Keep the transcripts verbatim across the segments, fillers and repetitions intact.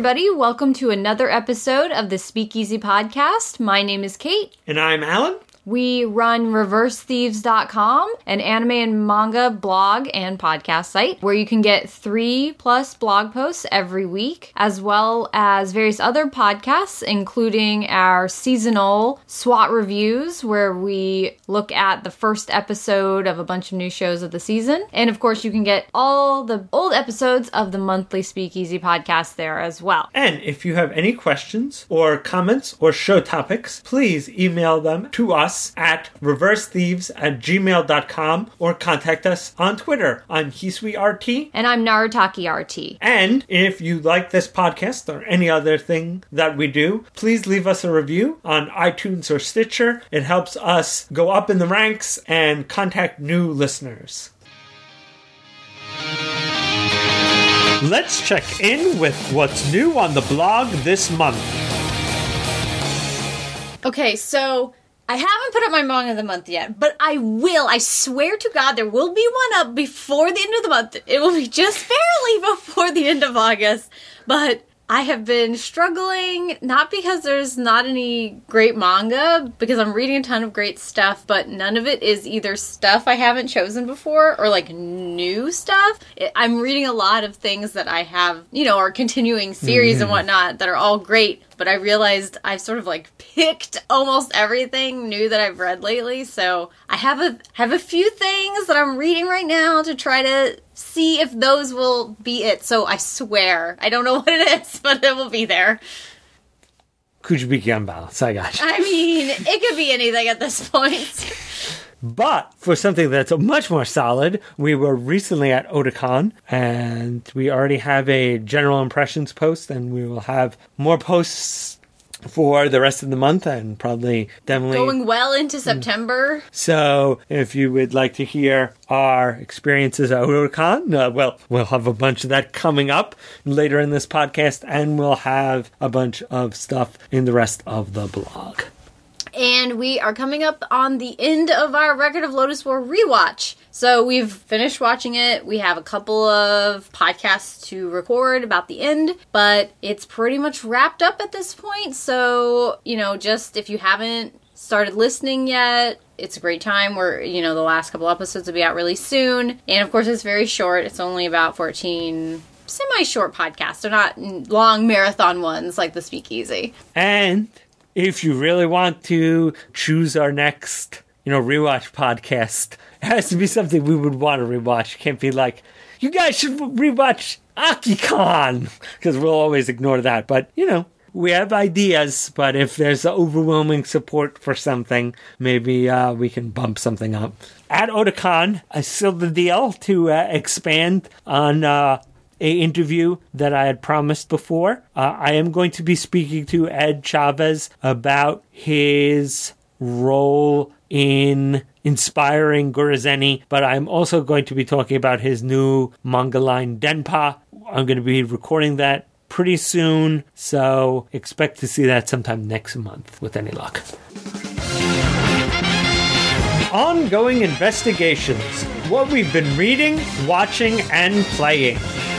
everybody. Welcome to another episode of the Speakeasy Podcast. My name is Kate. And I'm Alan. We run reverse thieves dot com, an anime and manga blog and podcast site where you can get three plus blog posts every week, as well as various other podcasts, including our seasonal SWAT reviews, where we look at the first episode of a bunch of new shows of the season. And of course, you can get all the old episodes of the monthly Speakeasy podcast there as well. And if you have any questions or comments or show topics, please email them to us at reverse thieves at gmail dot com or contact us on Twitter. I'm HeSweetRT. And I'm NarutakiRT. And if you like this podcast or any other thing that we do, please leave us a review on iTunes or Stitcher. It helps us go up in the ranks and contact new listeners. Let's check in with what's new on the blog this month. Okay, so I haven't put up my manga of the month yet, but I will. I swear to God, there will be one up before the end of the month. It will be just barely before the end of August, but I have been struggling, not because there's not any great manga, because I'm reading a ton of great stuff, but none of it is either stuff I haven't chosen before or like new stuff. I'm reading a lot of things that I have, you know, are continuing series mm-hmm. and whatnot that are all great, but I realized I've sort of like picked almost everything new that I've read lately, so I have a have a few things that I'm reading right now to try to see if those will be it. So I swear, I don't know what it is, but it will be there. Kuchibiki Unbalanced, I got you. I mean, it could be anything at this point. But for something that's much more solid, we were recently at Otakon, and we already have a general impressions post, and we will have more posts for the rest of the month, and probably definitely going well into September. So if you would like to hear our experiences at Otakon, uh, well, we'll have a bunch of that coming up later in this podcast, and we'll have a bunch of stuff in the rest of the blog. And we are coming up on the end of our Record of Lodoss War rewatch. So we've finished watching it. We have a couple of podcasts to record about the end, but it's pretty much wrapped up at this point. So, you know, just if you haven't started listening yet, it's a great time. We're, you know, the last couple episodes will be out really soon. And of course, it's very short. It's only about fourteen semi-short podcasts. They're not long marathon ones like the Speakeasy. And if you really want to choose our next, you know, rewatch podcast, it has to be something we would want to rewatch. It can't be like, you guys should rewatch Akikon, because we'll always ignore that. But, you know, we have ideas, but if there's overwhelming support for something, maybe uh, we can bump something up. At Otakon, I sealed the deal to uh, expand on Uh, a interview that I had promised before. Uh, I am going to be speaking to Ed Chavez about his role in inspiring Guruzeni, but I'm also going to be talking about his new manga line, Denpa. I'm going to be recording that pretty soon, so expect to see that sometime next month, with any luck. Ongoing investigations. What we've been reading, watching, and playing.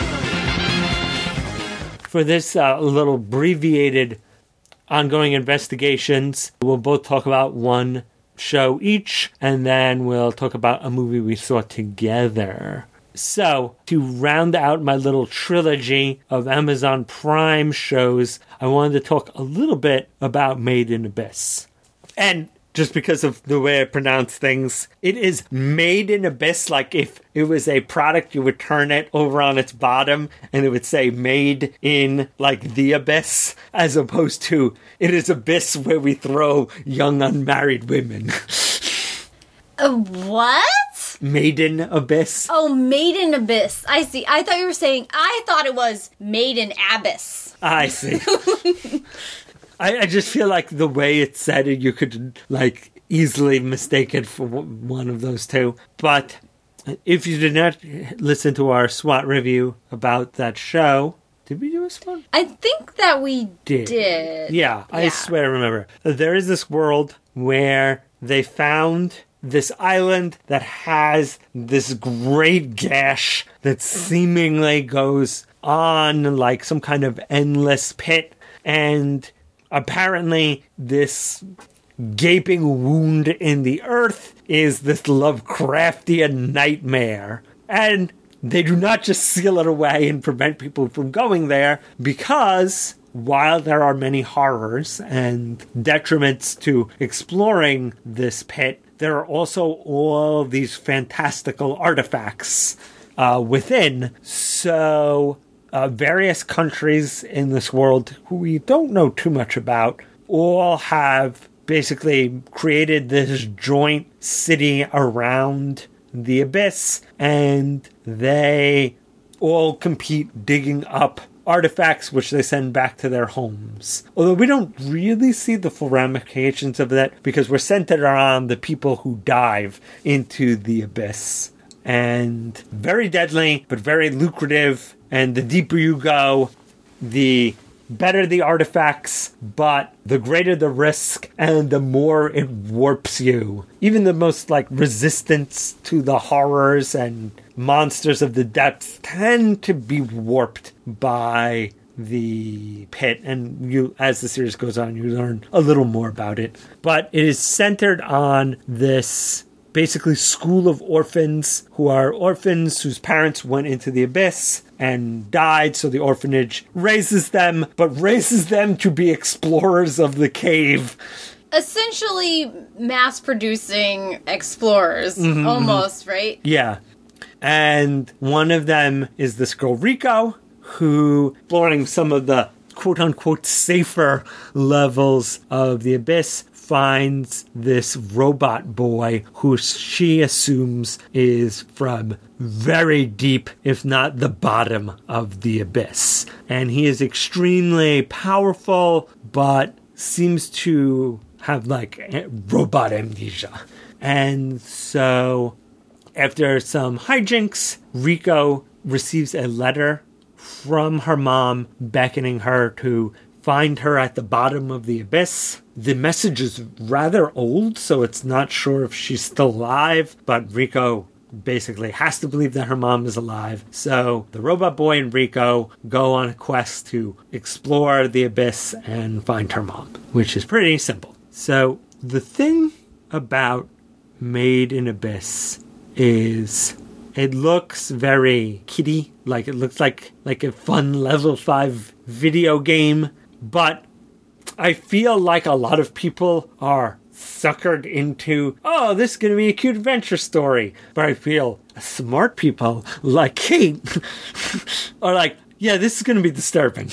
For this uh, little abbreviated ongoing investigations, we'll both talk about one show each, and then we'll talk about a movie we saw together. So, to round out my little trilogy of Amazon Prime shows, I wanted to talk a little bit about Made in Abyss. And just because of the way I pronounce things, it is Made in Abyss. Like if it was a product, you would turn it over on its bottom and it would say Made in, like, the Abyss, as opposed to it is Abyss where we throw young unmarried women. Uh, what? Made in Abyss. Oh, Made in Abyss. I see. I thought you were saying, I thought it was Made in Abyss. I see. I, I just feel like the way it's said, you could, like, easily mistake it for one of those two. But if you did not listen to our SWAT review about that show, did we do a SWAT? I think that we did. did. Yeah, I yeah. swear I remember. There is this world where they found this island that has this great gash that seemingly goes on like some kind of endless pit. And apparently this gaping wound in the earth is this Lovecraftian nightmare. And they do not just seal it away and prevent people from going there, because while there are many horrors and detriments to exploring this pit, there are also all these fantastical artifacts uh, within. So uh, various countries in this world who we don't know too much about all have basically created this joint city around the abyss, and they all compete digging up artifacts which they send back to their homes. Although we don't really see the full ramifications of that, because we're centered around the people who dive into the abyss. And very deadly, but very lucrative. And the deeper you go, the better the artifacts, but the greater the risk and the more it warps you. Even the most like resistance to the horrors and monsters of the depths tend to be warped by the pit, and you, as the series goes on, you learn a little more about it. But it is centered on this basically school of orphans who are orphans whose parents went into the abyss and died, so the orphanage raises them, but raises them to be explorers of the cave. Essentially mass-producing explorers, mm-hmm. almost, right? Yeah. And one of them is this girl, Riko, who, exploring some of the quote-unquote safer levels of the abyss, finds this robot boy who she assumes is from very deep, if not the bottom of the abyss. And he is extremely powerful, but seems to have like robot amnesia. And so after some hijinks, Riko receives a letter from her mom beckoning her to find her at the bottom of the abyss. The message is rather old, so it's not sure if she's still alive, but Riko basically has to believe that her mom is alive. So the robot boy and Riko go on a quest to explore the abyss and find her mom, which is pretty simple. So the thing about Made in Abyss is it looks very kiddie, like it looks like like a fun level five video game, but I feel like a lot of people are suckered into, oh, this is going to be a cute adventure story. But I feel smart people like Kate are like, yeah, this is going to be disturbing.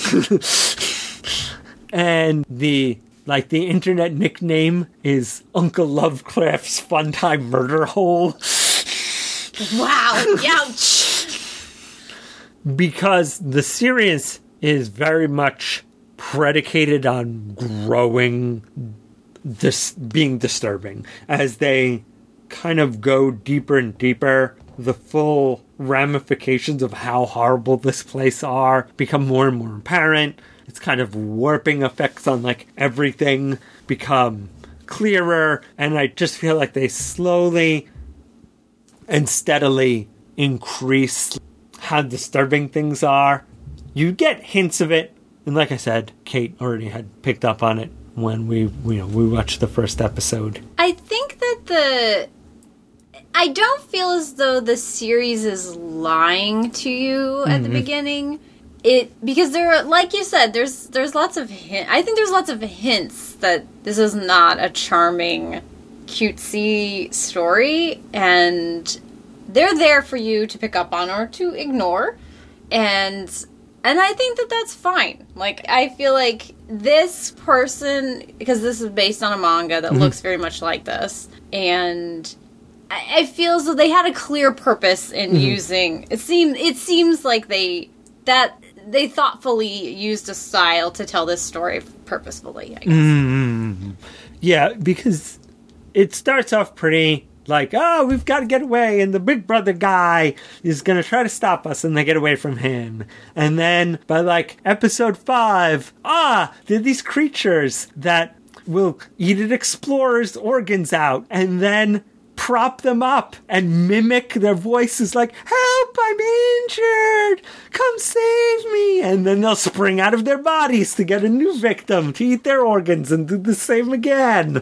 And the like the internet nickname is Uncle Lovecraft's Fun Time Murder Hole. Wow, ouch. Because the series is very much predicated on growing, dis- being disturbing. As they kind of go deeper and deeper, the full ramifications of how horrible this place are become more and more apparent. It's kind of warping effects on like everything become clearer, and I just feel like they slowly and steadily increase how disturbing things are. You get hints of it, and like I said, Kate already had picked up on it when we, you know, we watched the first episode. I think that the... I don't feel as though the series is lying to you at mm-hmm. the beginning. It because there are, like you said, there's there's lots of hint. I think there's lots of hints that this is not a charming, cutesy story, and they're there for you to pick up on or to ignore, and and I think that that's fine. Like, I feel like this person, because this is based on a manga that mm-hmm. looks very much like this, and I, I feel as though they had a clear purpose in mm-hmm. using. It seems it seems like they that. They thoughtfully used a style to tell this story purposefully, I guess. Mm-hmm. Yeah, because it starts off pretty like, oh, we've got to get away, and the big brother guy is going to try to stop us, and they get away from him. And then by like episode five, ah, there are these creatures that will eat an explorer's organs out, and then prop them up and mimic their voices like, help, I'm injured, come save me. And then they'll spring out of their bodies to get a new victim to eat their organs and do the same again.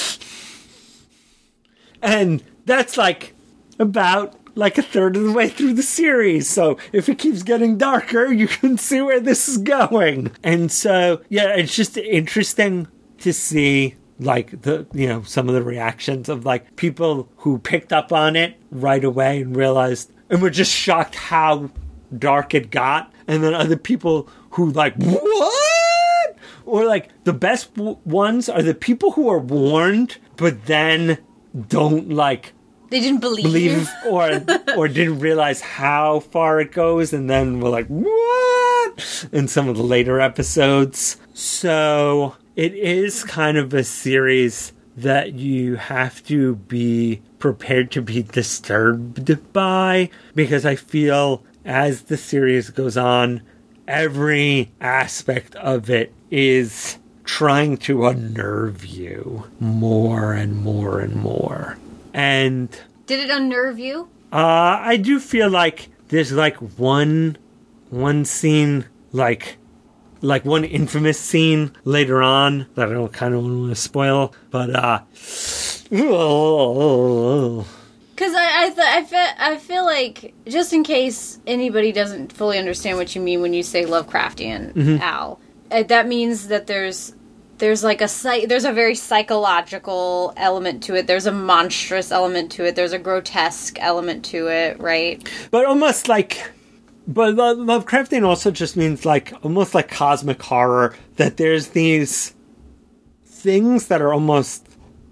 And that's like about like a third of the way through the series. So if it keeps getting darker, you can see where this is going. And so, yeah, it's just interesting to see like the, you know, some of the reactions of like people who picked up on it right away and realized and were just shocked how dark it got. And then other people who like, what? Or like the best w- ones are the people who are warned, but then don't like, They didn't believe, believe or or didn't realize how far it goes, and then we're like, what? In some of the later episodes. So it is kind of a series that you have to be prepared to be disturbed by, because I feel as the series goes on, every aspect of it is trying to unnerve you more and more and more. And did it unnerve you? Uh, I do feel like there's like one, one scene, like, like one infamous scene later on that I don't kind of want to spoil, but uh, because I I, th- I feel I feel like just in case anybody doesn't fully understand what you mean when you say Lovecraftian, mm-hmm. Al, uh, that means that there's. There's like a psych- there's a very psychological element to it. There's a monstrous element to it. There's a grotesque element to it, right? But almost like, but Lovecraftian also just means like almost like cosmic horror. That there's these things that are almost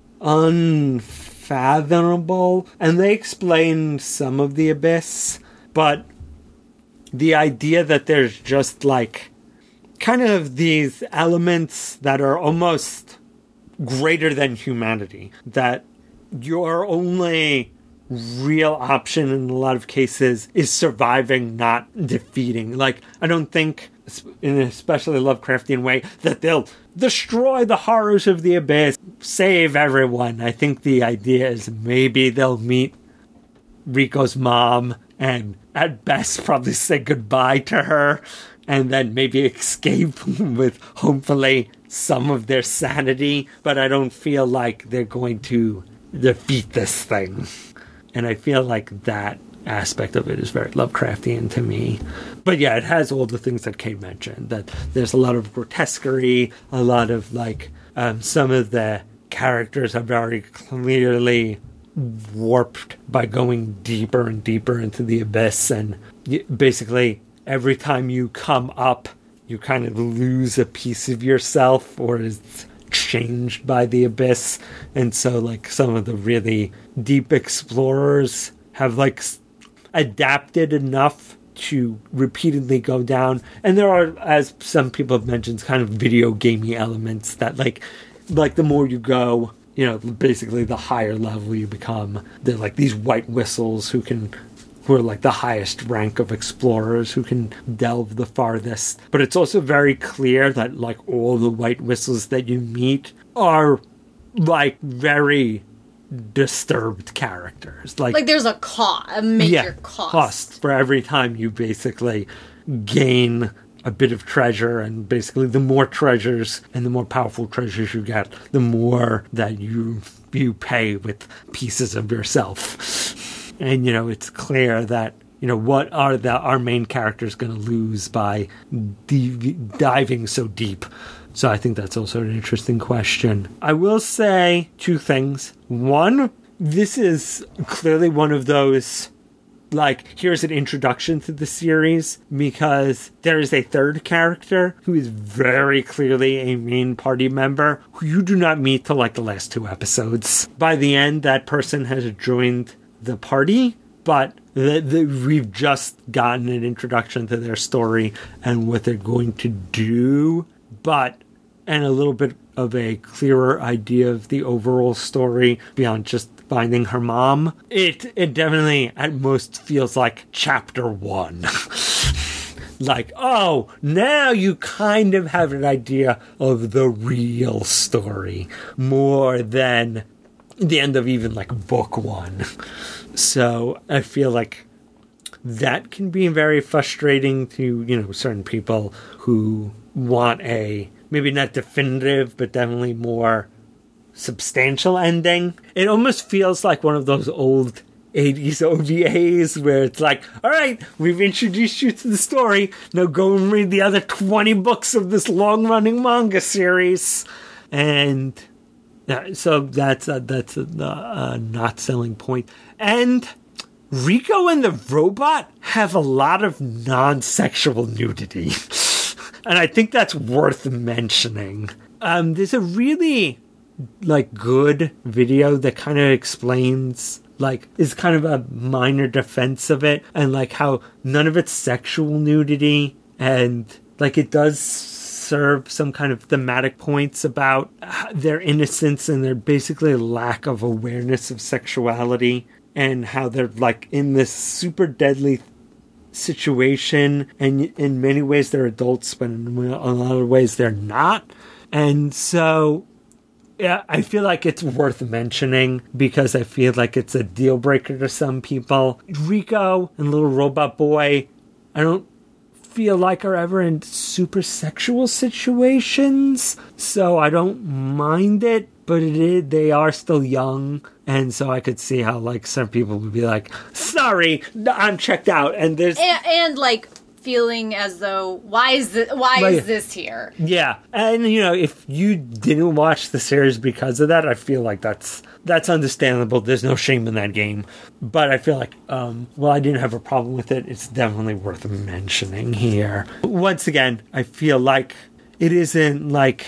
unfathomable, and they explain some of the abyss. But the idea that there's just like kind of these elements that are almost greater than humanity, that your only real option in a lot of cases is surviving, not defeating. Like, I don't think, in an especially Lovecraftian way, that they'll destroy the horrors of the abyss, save everyone. I think the idea is maybe they'll meet Rico's mom and at best probably say goodbye to her, and then maybe escape with, hopefully, some of their sanity. But I don't feel like they're going to defeat this thing. And I feel like that aspect of it is very Lovecraftian to me. But yeah, it has all the things that Kate mentioned. That there's a lot of grotesquerie, a lot of, like, um, some of the characters are very clearly warped by going deeper and deeper into the abyss. And basically, every time you come up, you kind of lose a piece of yourself, or is changed by the abyss. And so, like, some of the really deep explorers have, like, adapted enough to repeatedly go down. And there are, as some people have mentioned, kind of video gamey elements that, like, like the more you go, you know, basically the higher level you become. They're like these white whistles who can... who are like the highest rank of explorers who can delve the farthest. But it's also very clear that like all the white whistles that you meet are like very disturbed characters. Like, like there's a cost, a major yeah, cost. cost for every time you basically gain a bit of treasure, and basically the more treasures and the more powerful treasures you get, the more that you you pay with pieces of yourself. And, you know, it's clear that, you know, what are the our main characters going to lose by d- diving so deep? So I think that's also an interesting question. I will say two things. One, this is clearly one of those, like, here's an introduction to the series, because there is a third character who is very clearly a main party member who you do not meet till, like, the last two episodes. By the end, that person has joined the party, but the, the, we've just gotten an introduction to their story and what they're going to do, but and a little bit of a clearer idea of the overall story beyond just finding her mom. It it definitely at most feels like chapter one. Like, oh, now you kind of have an idea of the real story more than the end of even like book one. So I feel like that can be very frustrating to, you know, certain people who want a maybe not definitive, but definitely more substantial ending. It almost feels like one of those old eighties O V As where it's like, all right, we've introduced you to the story. Now go and read the other twenty books of this long-running manga series. And yeah, so that's a, that's a, a not selling point. And Rico and the robot have a lot of non-sexual nudity. And I think that's worth mentioning. Um, there's a really, like, good video that kind of explains, like, is kind of a minor defense of it. And, like, how none of it's sexual nudity. And, like, it does serve some kind of thematic points about their innocence and their basically lack of awareness of sexuality. And how they're, like, in this super deadly situation. And in many ways they're adults, but in a lot of ways they're not. And so, yeah, I feel like it's worth mentioning because I feel like it's a deal breaker to some people. Rico and Little Robot Boy, I don't feel like are ever in super sexual situations. So I don't mind it. But it is, they are still young, and so I could see how, like, some people would be like, sorry, I'm checked out, and there's... And, and like, feeling as though, why is this, why like, is this here? Yeah, and, you know, if you didn't watch the series because of that, I feel like that's that's understandable. There's no shame in that game. But I feel like, um, well, I didn't have a problem with it. It's definitely worth mentioning here. Once again, I feel like it isn't, like...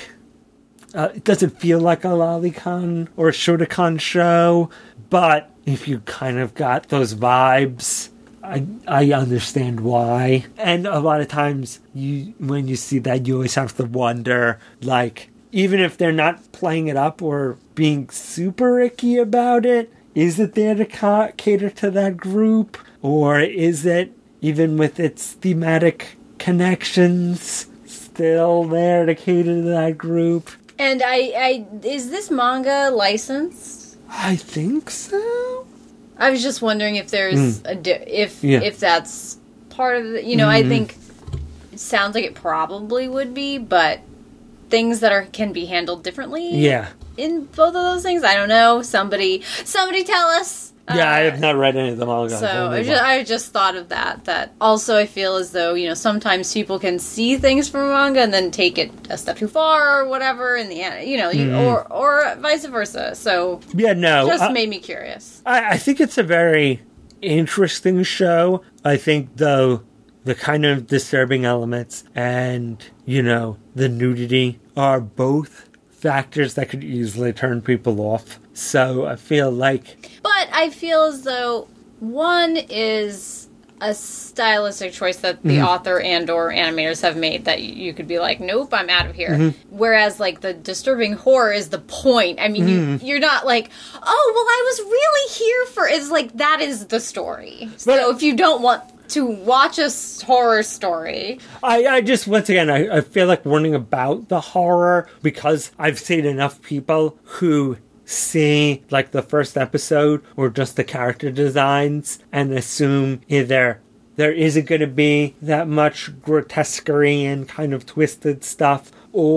Uh, it doesn't feel like a Lolicon or a Shotokan show, but if you kind of got those vibes, I I understand why. And a lot of times, you when you see that, you always have to wonder, like, even if they're not playing it up or being super icky about it, is it there to ca- cater to that group? Or is it, even with its thematic connections, still there to cater to that group? And I, I, is this manga licensed? I think so. I was just wondering if there's Mm. a di- if Yeah. if that's part of the, you know, Mm-hmm. I think it sounds like it probably would be, but things that are can be handled differently. Yeah. In both of those things, I don't know. Somebody, somebody tell us. Yeah, I Uh, have not read any of the manga. So I just, I just thought of that. That also I feel as though, you know, sometimes people can see things from manga and then take it a step too far or whatever in the end, you know, you, Mm-hmm. or or vice versa. So Yeah, no. just uh, made me curious. I, I think it's a very interesting show. I think, though, the kind of disturbing elements and, you know, the nudity are both factors that could easily turn people off. So I feel like... But I feel as though one is a stylistic choice that the Mm-hmm. author and or animators have made that you could be like, nope, I'm out of here. Mm-hmm. Whereas, like, the disturbing horror is the point. I mean, Mm-hmm. you, you're not like, oh, well, I was really here for... It's like, that is the story. So But- if you don't want to watch a s- horror story... I, I just, once again, I, I feel like warning about the horror because I've seen enough people who see, like, the first episode or just the character designs and assume either there isn't going to be that much grotesquerie and kind of twisted stuff,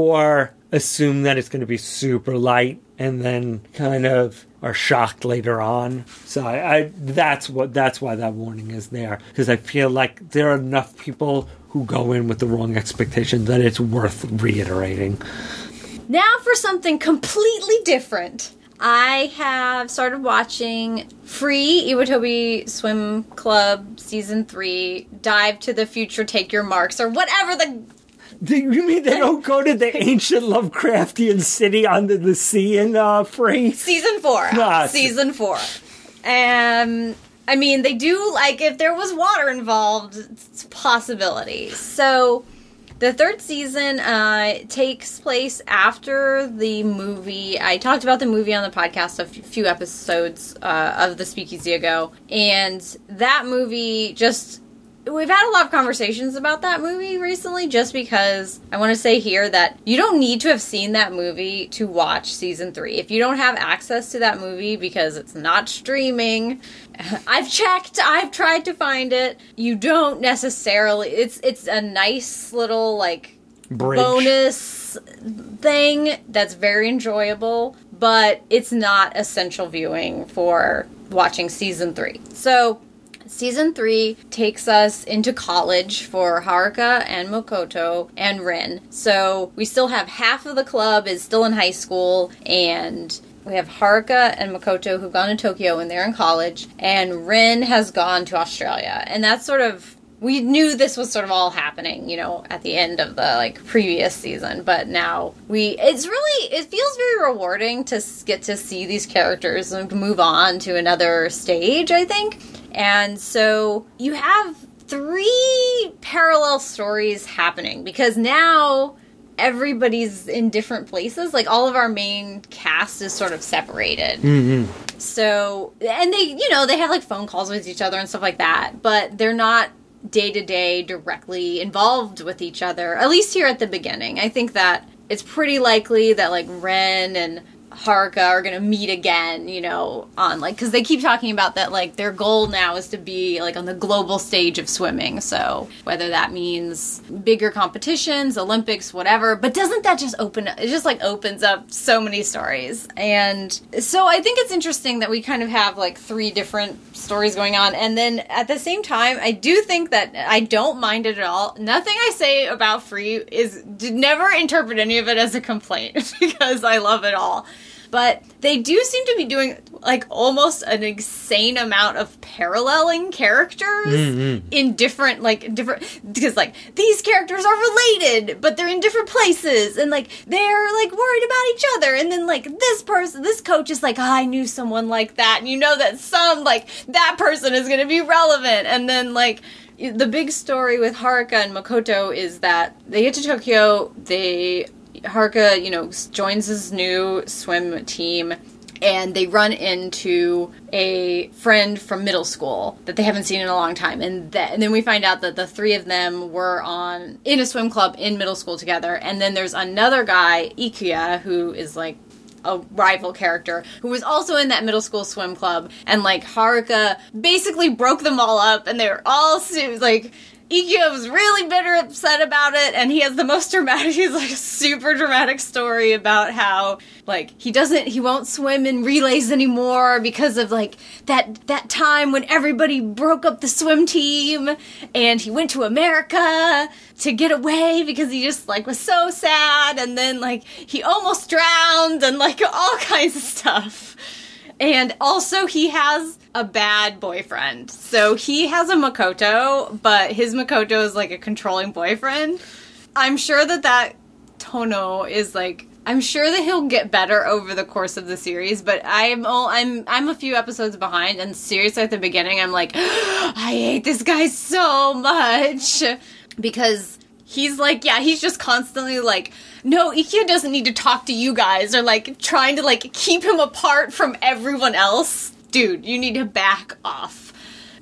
or assume that it's going to be super light and then kind of are shocked later on. So I, I that's what that's why that warning is there, because I feel like there are enough people who go in with the wrong expectation that it's worth reiterating. Now for something completely different. I have started watching Free Iwatobi Swim Club Season three, Dive to the Future, Take Your Marks, or whatever the... Do you mean they don't go to the ancient Lovecraftian city under the sea in uh, Free? Season four. Ah, Season four. Um, I mean, they do, like, if there was water involved, it's a possibility. So... The third season uh, takes place after the movie. I talked about the movie on the podcast a f- few episodes uh, of the Speakeasy ago. And that movie just we've had a lot of conversations about that movie recently, just because I want to say here that you don't need to have seen that movie to watch season three. If you don't have access to that movie because it's not streaming, I've checked, I've tried to find it. You don't necessarily, it's it's a nice little, like, Bridge. bonus thing that's very enjoyable, but it's not essential viewing for watching season three. So, season three takes us into college for Haruka and Makoto and Rin. So we still have half of the club is still in high school, and we have Haruka and Makoto who've gone to Tokyo when they're in college, and Rin has gone to Australia. And that's sort of, we knew this was sort of all happening, you know, at the end of the, like, previous season, but now we, it's really, it feels very rewarding to get to see these characters and move on to another stage, I think. And so you have three parallel stories happening, because now everybody's in different places. Like, all of our main cast is sort of separated. Mm-hmm. So, and they, you know, they have, like, phone calls with each other and stuff like that, but they're not day-to-day directly involved with each other, at least here at the beginning. I think that it's pretty likely that, like, Ren and Haruka are gonna meet again, you know, on, like, because they keep talking about that, like, their goal now is to be, like, on the global stage of swimming. So whether that means bigger competitions, Olympics, whatever, but doesn't that just open, it just, like, opens up so many stories. And so I think it's interesting that we kind of have, like, three different stories going on. And then at the same time, I do think that I don't mind it at all. Nothing I say about Free is, never interpret any of it as a complaint, because I love it all. But they do seem to be doing, like, almost an insane amount of paralleling characters mm-hmm. in different, like, different, because, like, these characters are related, but they're in different places, and, like, they're, like, worried about each other, and then, like, this person, this coach is like, oh, I knew someone like that, and you know that some, like, that person is going to be relevant, and then, like, the big story with Haruka and Makoto is that they get to Tokyo, they... Haruka, you know, joins his new swim team, and they run into a friend from middle school that they haven't seen in a long time. And, that, and then we find out that the three of them were on in a swim club in middle school together. And then there's another guy, Ikuya, who is, like, a rival character, who was also in that middle school swim club. And, like, Haruka basically broke them all up, and they were all, like... Ikuya was really bitter, upset about it, and he has the most dramatic, he's like a super dramatic story about how, like, he doesn't, he won't swim in relays anymore because of, like, that, that time when everybody broke up the swim team, and he went to America to get away because he just, like, was so sad, and then, like, he almost drowned, and, like, all kinds of stuff. And also, he has a bad boyfriend. So he has a Makoto, but his Makoto is, like, a controlling boyfriend. I'm sure that that Tono is, like, I'm sure that he'll get better over the course of the series, but I'm I'm I'm a few episodes behind, and seriously, at the beginning, I'm like, I hate this guy so much. Because he's like, yeah, he's just constantly like, no, Ikuya doesn't need to talk to you guys, or, like, trying to, like, keep him apart from everyone else. Dude, you need to back off.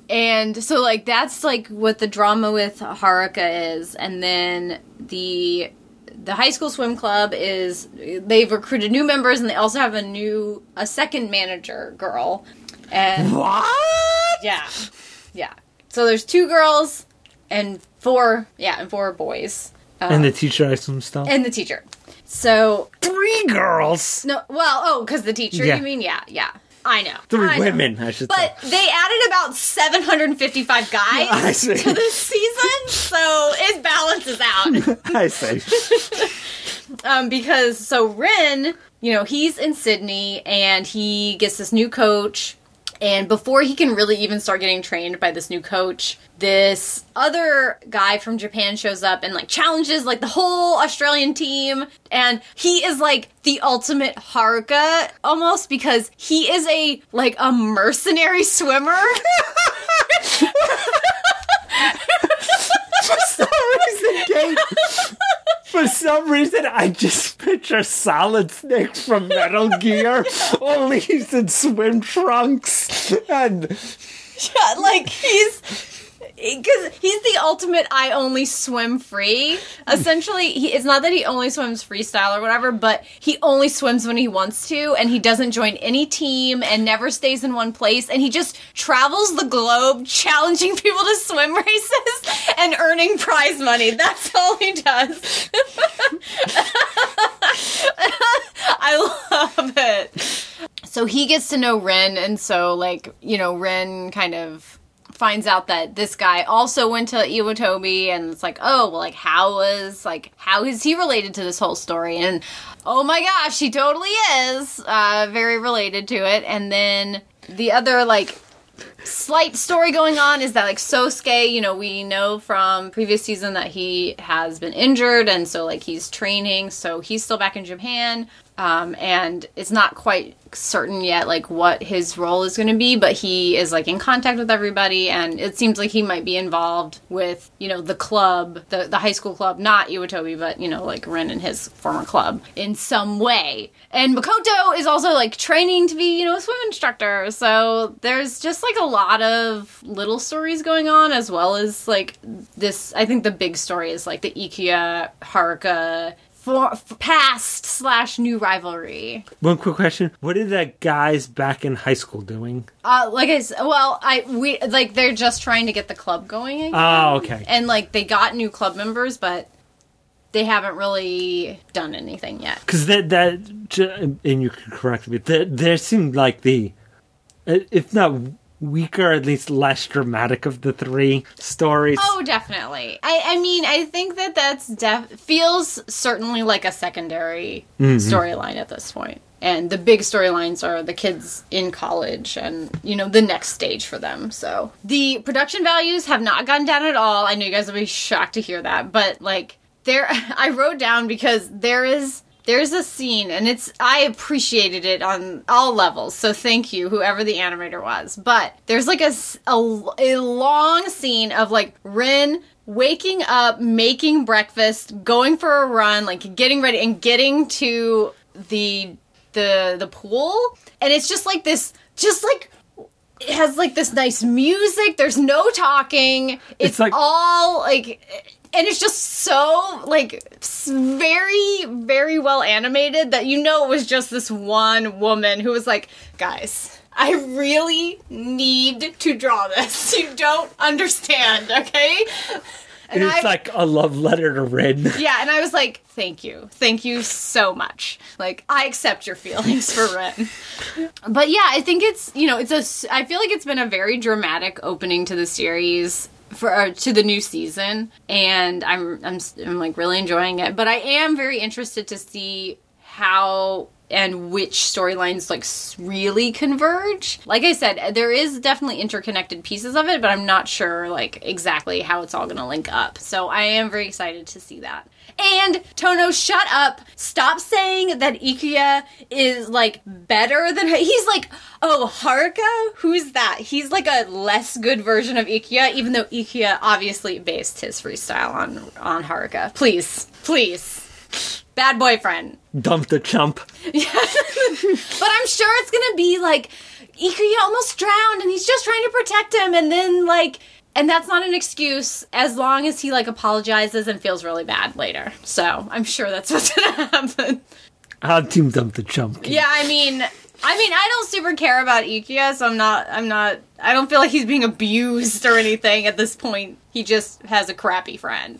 And so, like, that's, like, what the drama with Haruka is. And then the the high school swim club is, they've recruited new members, and they also have a new, a second manager girl. And what? Yeah. Yeah. So there's two girls and four, yeah, and four boys. Um, and the teacher has some stuff. And the teacher. So... Three girls! No, well, oh, because the teacher, yeah. you mean? Yeah, yeah. I know. Three I women, know. I should but say. But they added about seven hundred fifty-five guys to this season, so it balances out. I see. um, because, so Rin, you know, he's in Sydney, and he gets this new coach, and before he can really even start getting trained by this new coach, this other guy from Japan shows up and, like, challenges, like, the whole Australian team. And he is, like, the ultimate Haruka, almost, because he is a, like, a mercenary swimmer. For some reason, Kate, for some reason, I just picture Solid Snake from Metal Gear, only he's in swim trunks. And yeah, like, he's... because he's the ultimate I only swim free. Essentially, he, it's not that he only swims freestyle or whatever, but he only swims when he wants to, and he doesn't join any team and never stays in one place, and he just travels the globe challenging people to swim races and earning prize money. That's all he does. I love it. So he gets to know Rin, and so, like, you know, Rin kind of finds out that this guy also went to Iwatobi, and it's like, oh, well, like, how was, like, how is he related to this whole story? And, oh my gosh, he totally is, uh, very related to it. And then the other, like, slight story going on is that, like, Sosuke, you know, we know from previous season that he has been injured, and so, like, he's training, so he's still back in Japan. Um, and it's not quite certain yet, like, what his role is going to be, but he is, like, in contact with everybody, and it seems like he might be involved with, you know, the club, the, the high school club, not Iwatobi, but, you know, like, Rin and his former club in some way. And Makoto is also, like, training to be, you know, a swim instructor, so there's just, like, a lot of little stories going on, as well as, like, this, I think the big story is, like, the Ikuya, Haruka, For, for past slash new rivalry. One quick question: what are the guys back in high school doing? Uh, like I said, well, I we like they're just trying to get the club going again. Oh, okay. And like they got new club members, but they haven't really done anything yet. Because that that and you can correct me. That there seemed like the, if not weaker, at least less dramatic of the three stories. Oh, definitely. I, I mean, I think that that's def- feels certainly like a secondary mm-hmm. storyline at this point. And the big storylines are the kids in college and, you know, the next stage for them. So the production values have not gone down at all. I know you guys will be shocked to hear that. But, like, there, I wrote down because there is... There's a scene, and it's, I appreciated it on all levels, so thank you, whoever the animator was. But there's like a, a, a long scene of like Rin waking up, making breakfast, going for a run, like getting ready, and getting to the, the, the pool. And it's just like this, just like, it has like this nice music, there's no talking, it's, it's like all like... And it's just so, like, very, very well animated that you know it was just this one woman who was like, guys, I really need to draw this. You don't understand, okay? And it's I, like a love letter to Rin. Yeah, and I was like, thank you. Thank you so much. Like, I accept your feelings for Rin. But yeah, I think it's, you know, it's a, I feel like it's been a very dramatic opening to the series. For uh, to the new season, and I'm, I'm I'm like really enjoying it. But I am very interested to see how and which storylines like really converge. Like I said, there is definitely interconnected pieces of it, but I'm not sure like exactly how it's all going to link up. So I am very excited to see that. And Tono, shut up. Stop saying that Ikuya is, like, better than her. He's like, oh, Haruka? Who's that? He's, like, a less good version of Ikuya, even though Ikuya obviously based his freestyle on, on Haruka. Please. Please. Bad boyfriend. Dump the chump. Yeah. But I'm sure it's gonna be, like, Ikuya almost drowned, and he's just trying to protect him, and then, like... And that's not an excuse as long as he, like, apologizes and feels really bad later. So, I'm sure that's what's gonna happen. I'll team dump the chump. Yeah, I mean, I mean, I don't super care about Ikuya, so I'm not, I'm not, I don't feel like he's being abused or anything at this point. He just has a crappy friend.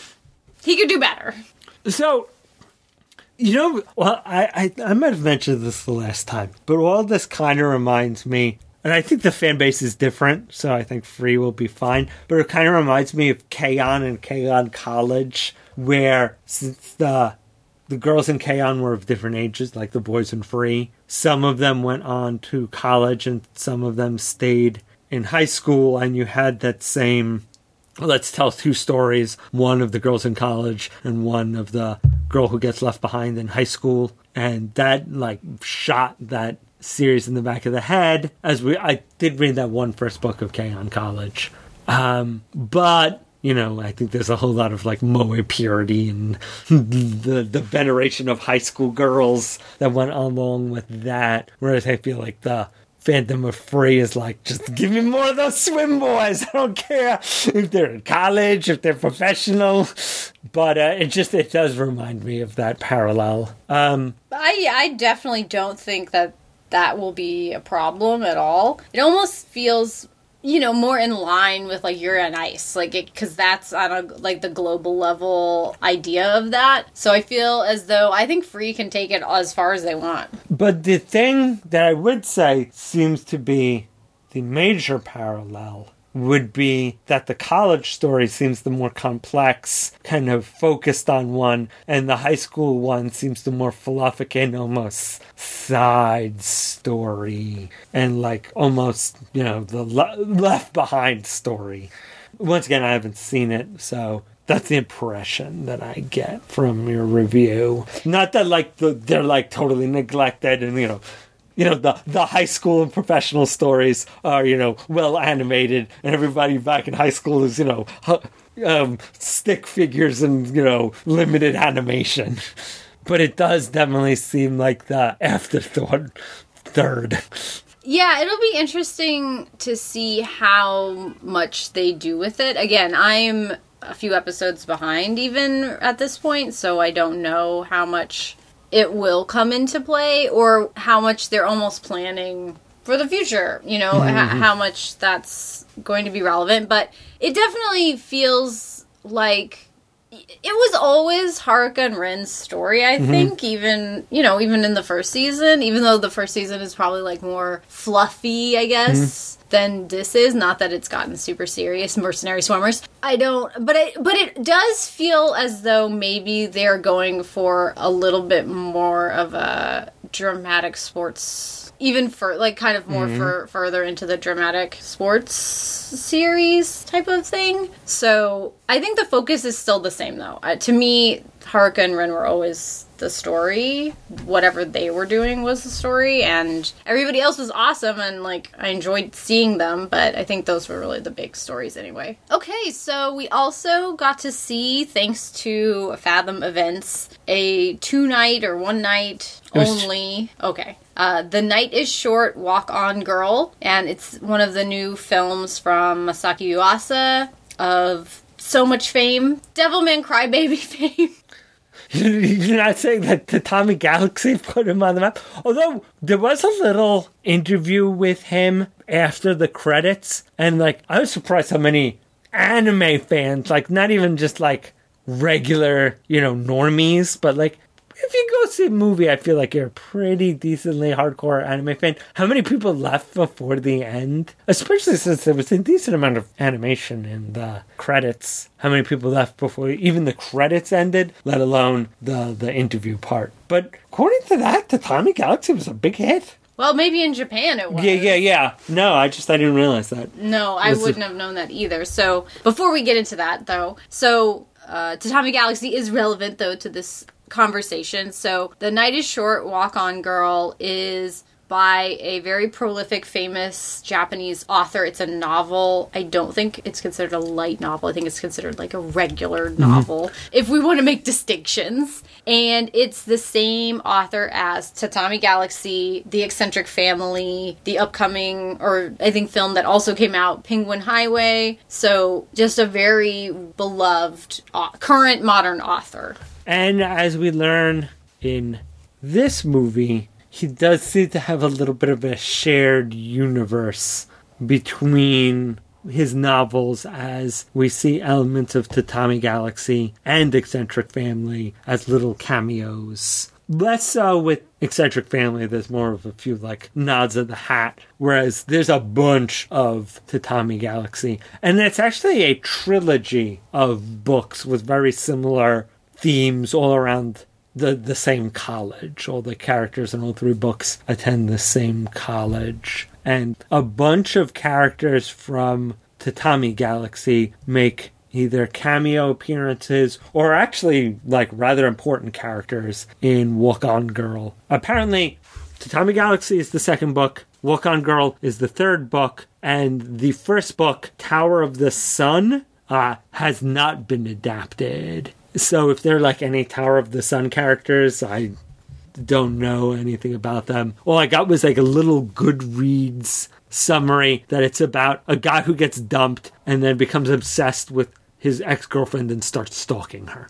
He could do better. So, you know, well, I, I, I might have mentioned this the last time, but all this kind of reminds me. And I think the fan base is different, so I think Free will be fine. But it kind of reminds me of K-On! And K-On! College, where since the the girls in K-On! Were of different ages, like the boys in Free, some of them went on to college and some of them stayed in high school, and you had that same, let's tell two stories, one of the girls in college and one of the girl who gets left behind in high school. And that, like, shot that series in the back of the head, as we I did read that one first book of K-On! College, um but you know I think there's a whole lot of like moe purity and the the veneration of high school girls that went along with that, whereas I feel like the Phantom of Free is like, just give me more of those swim boys. I don't care if they're in college, if they're professional. But uh, it just, it does remind me of that parallel. Um, I, I definitely don't think that that will be a problem at all. It almost feels, you know, more in line with, like, Yuri on Ice. Like, it, because that's on, a, like, the global level idea of that. So I feel as though I think Free can take it as far as they want. But the thing that I would say seems to be the major parallel would be that the college story seems the more complex, kind of focused on one, and the high school one seems the more fluffic and almost side story, and like almost, you know, the le- left behind story. Once again, I haven't seen it, so that's the impression that I get from your review. Not that like the, they're like totally neglected and, you know, You know, the, the high school and professional stories are, you know, well animated, and everybody back in high school is, you know, um, stick figures and, you know, limited animation. But it does definitely seem like the afterthought third. Yeah, it'll be interesting to see how much they do with it. Again, I'm a few episodes behind even at this point, so I don't know how much it will come into play, or how much they're almost planning for the future, you know, mm-hmm. h- how much that's going to be relevant. But it definitely feels like it was always Haruka and Ren's story, I mm-hmm. think, even, you know, even in the first season, even though the first season is probably like more fluffy, I guess, mm-hmm. than this is. Not that it's gotten super serious, Mercenary Swimmers. I don't, but it, but it does feel as though maybe they're going for a little bit more of a dramatic sports, even for, like, kind of more mm-hmm. for further into the dramatic sports series type of thing. So I think the focus is still the same, though. Uh, to me, Haruka and Ren were always the story. Whatever they were doing was the story, and everybody else was awesome, and, like, I enjoyed seeing them, but I think those were really the big stories anyway. Okay, so we also got to see, thanks to Fathom Events, a two-night or one-night only... Okay. Uh, The Night is Short, Walk On Girl, and it's one of the new films from Masaki Yuasa of so much fame. Devilman Crybaby fame. You're not saying that Tatami Galaxy put him on the map? Although, there was a little interview with him after the credits, and, like, I was surprised how many anime fans, like, not even just, like, regular, you know, normies, but, like, if you go see a movie, I feel like you're a pretty decently hardcore anime fan. How many people left before the end? Especially since there was a decent amount of animation in the credits. How many people left before even the credits ended, let alone the, the interview part? But according to that, Tatami Galaxy was a big hit. Well, maybe in Japan it was. Yeah, yeah, yeah. No, I just, I didn't realize that. No, I wouldn't have known that either. So, before we get into that, though, so, uh, Tatami Galaxy is relevant, though, to this conversation. So, The Night is Short, Walk On Girl is by a very prolific, famous Japanese author. It's a novel. I don't think it's considered a light novel. I think it's considered like a regular novel, mm-hmm. if we want to make distinctions. And it's the same author as Tatami Galaxy, The Eccentric Family, the upcoming, or I think film that also came out, Penguin Highway. So just a very beloved, uh, current modern author. And as we learn in this movie, he does seem to have a little bit of a shared universe between his novels, as we see elements of Tatami Galaxy and Eccentric Family as little cameos. Less so with Eccentric Family, there's more of a few, like, nods of the hat, whereas there's a bunch of Tatami Galaxy. And it's actually a trilogy of books with very similar themes all around the the same college. All the characters in all three books attend the same college. And a bunch of characters from Tatami Galaxy make either cameo appearances or actually, like, rather important characters in Walk On Girl. Apparently, Tatami Galaxy is the second book, Walk On Girl is the third book, and the first book, Tower of the Sun, uh, has not been adapted. So if there are, like, any Tower of the Sun characters, I don't know anything about them. All I got was like a little Goodreads summary that it's about a guy who gets dumped and then becomes obsessed with his ex-girlfriend and starts stalking her.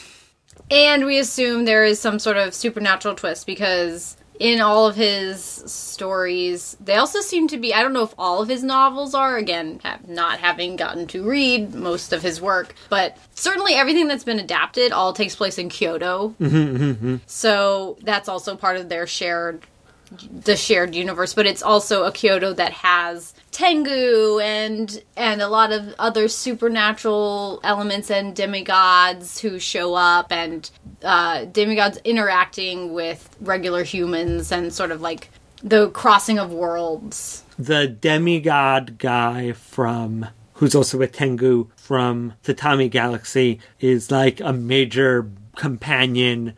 And we assume there is some sort of supernatural twist because in all of his stories, they also seem to be, I don't know if all of his novels are, again, have not having gotten to read most of his work, but certainly everything that's been adapted all takes place in Kyoto. Mm-hmm, mm-hmm. So that's also part of their shared, the shared universe, but it's also a Kyoto that has Tengu and and a lot of other supernatural elements and demigods who show up, and uh, demigods interacting with regular humans, and sort of like the crossing of worlds. The demigod guy from, who's also a Tengu from Tatami Galaxy, is like a major companion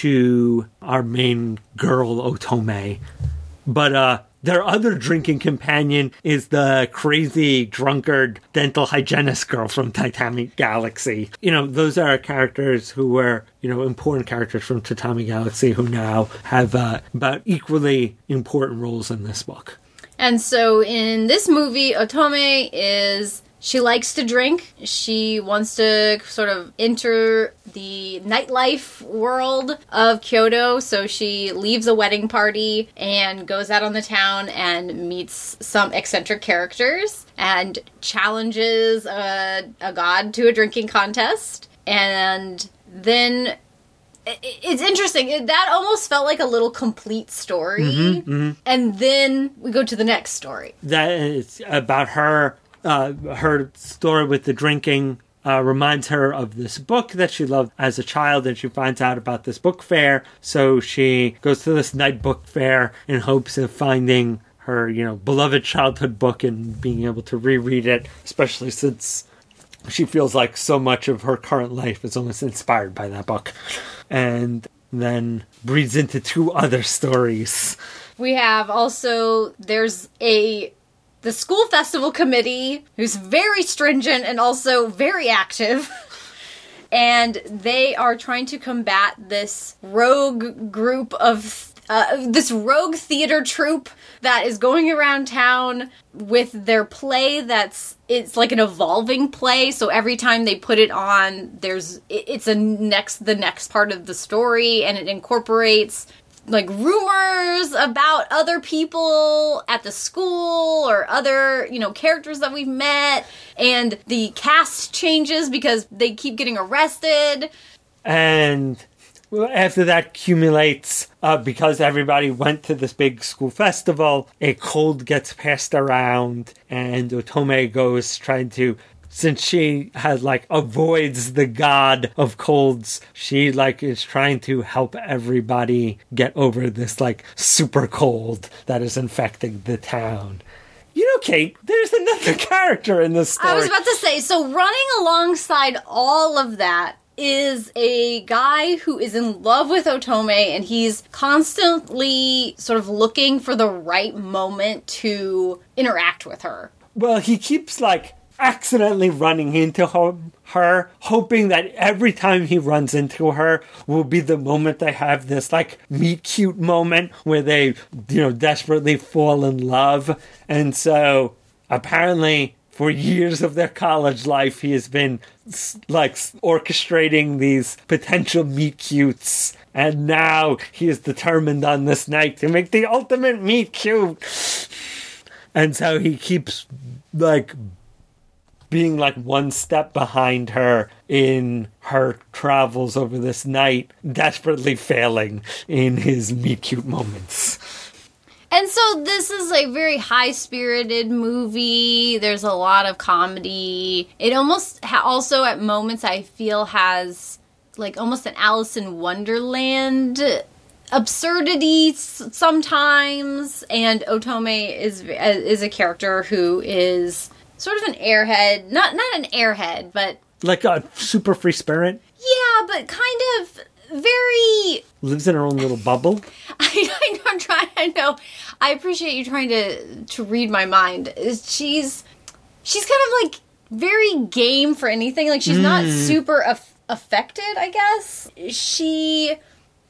to our main girl, Otome. But uh, their other drinking companion is the crazy drunkard dental hygienist girl from Tatami Galaxy. You know, those are characters who were, you know, important characters from Tatami Galaxy who now have uh, about equally important roles in this book. And so in this movie, Otome is... She likes to drink. She wants to sort of enter the nightlife world of Kyoto. So she leaves a wedding party and goes out on the town and meets some eccentric characters and challenges a, a god to a drinking contest. And then... It's interesting. That almost felt like a little complete story. Mm-hmm, mm-hmm. And then we go to the next story. That is about her... Uh, her story with the drinking uh, reminds her of this book that she loved as a child, and she finds out about this book fair. So she goes to this night book fair in hopes of finding her, you know, beloved childhood book and being able to reread it, especially since she feels like so much of her current life is almost inspired by that book. And then breeds into two other stories. We have also, there's a... the school festival committee, who's very stringent and also very active, and they are trying to combat this rogue group of, uh, this rogue theater troupe that is going around town with their play that's, it's like an evolving play, so every time they put it on, there's, it's a next, the next part of the story, and it incorporates like rumors about other people at the school or other, you know, characters that we've met, and the cast changes because they keep getting arrested. And after that accumulates, uh, because everybody went to this big school festival, a cold gets passed around, and Otome goes trying to, since she has, like, avoids the god of colds, she, like, is trying to help everybody get over this, like, super cold that is infecting the town. You know, Kate, there's another character in this story. I was about to say, so running alongside all of that is a guy who is in love with Otome, and he's constantly sort of looking for the right moment to interact with her. Well, he keeps, like, accidentally running into her, her, hoping that every time he runs into her will be the moment they have this, like, meet-cute moment where they, you know, desperately fall in love. And so, apparently, for years of their college life, he has been, like, orchestrating these potential meet-cutes. And now he is determined on this night to make the ultimate meet-cute. And so he keeps, like, being like one step behind her in her travels over this night, desperately failing in his meet-cute moments. And so this is a very high-spirited movie. There's a lot of comedy. It almost ha- also at moments I feel has like almost an Alice in Wonderland absurdity sometimes. And Otome is is a character who is sort of an airhead, not not an airhead, but... like a super free spirit? Yeah, but kind of very... lives in her own little bubble? I, I know, I'm trying, I know. I appreciate you trying to, to read my mind. She's, she's kind of like very game for anything. Like, she's mm. not super af- affected, I guess. She...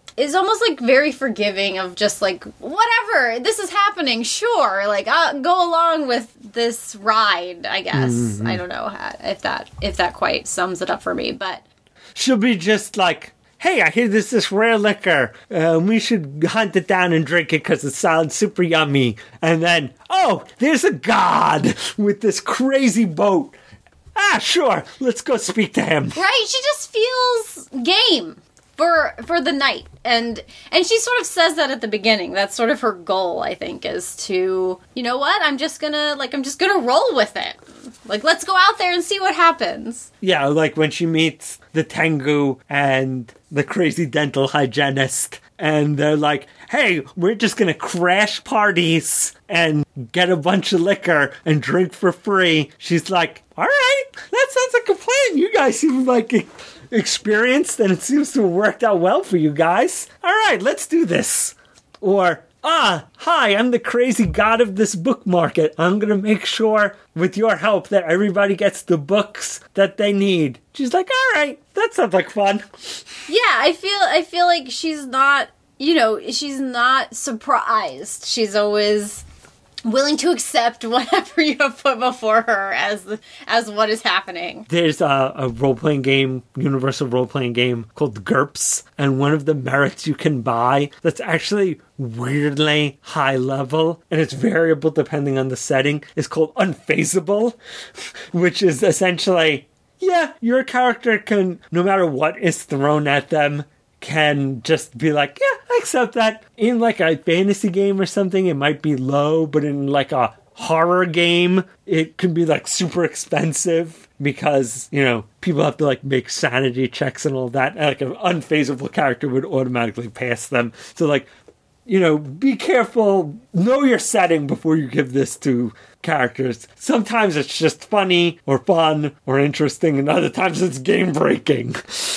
is almost like very forgiving of just like, whatever, this is happening, sure, like I'll go along with this ride, I guess. Mm-hmm. I don't know how, if that if that quite sums it up for me, but she'll be just like, hey, I hear there's this rare liquor. Uh, we should hunt it down and drink it because it sounds super yummy. And then, oh, there's a god with this crazy boat. Ah, sure, let's go speak to him. Right, she just feels game for for the night. And and she sort of says that at the beginning. That's sort of her goal, I think, is to, you know what, I'm just gonna, like, I'm just gonna roll with it. Like, let's go out there and see what happens. Yeah, like when she meets the Tengu and the crazy dental hygienist, and they're like, hey, we're just gonna crash parties and get a bunch of liquor and drink for free. She's like, all right, that sounds like a plan. You guys seem like experienced, and it seems to have worked out well for you guys. All right, let's do this. Or, ah, hi, I'm the crazy god of this book market. I'm going to make sure, with your help, that everybody gets the books that they need. She's like, all right, that sounds like fun. Yeah, I feel I feel like she's not, you know, she's not surprised. She's always willing to accept whatever you have put before her as the, as what is happening. There's a, a role-playing game, universal role-playing game called GURPS, and one of the merits you can buy that's actually weirdly high level, and it's variable depending on the setting, is called Unfazable, which is essentially, yeah, your character can, no matter what is thrown at them, can just be like, yeah, I accept that. In like a fantasy game or something, it might be low, but in like a horror game, it can be like super expensive because, you know, people have to like make sanity checks and all that. Like an unfazable character would automatically pass them. So like, you know, be careful, know your setting before you give this to characters. Sometimes it's just funny or fun or interesting, and other times it's game breaking.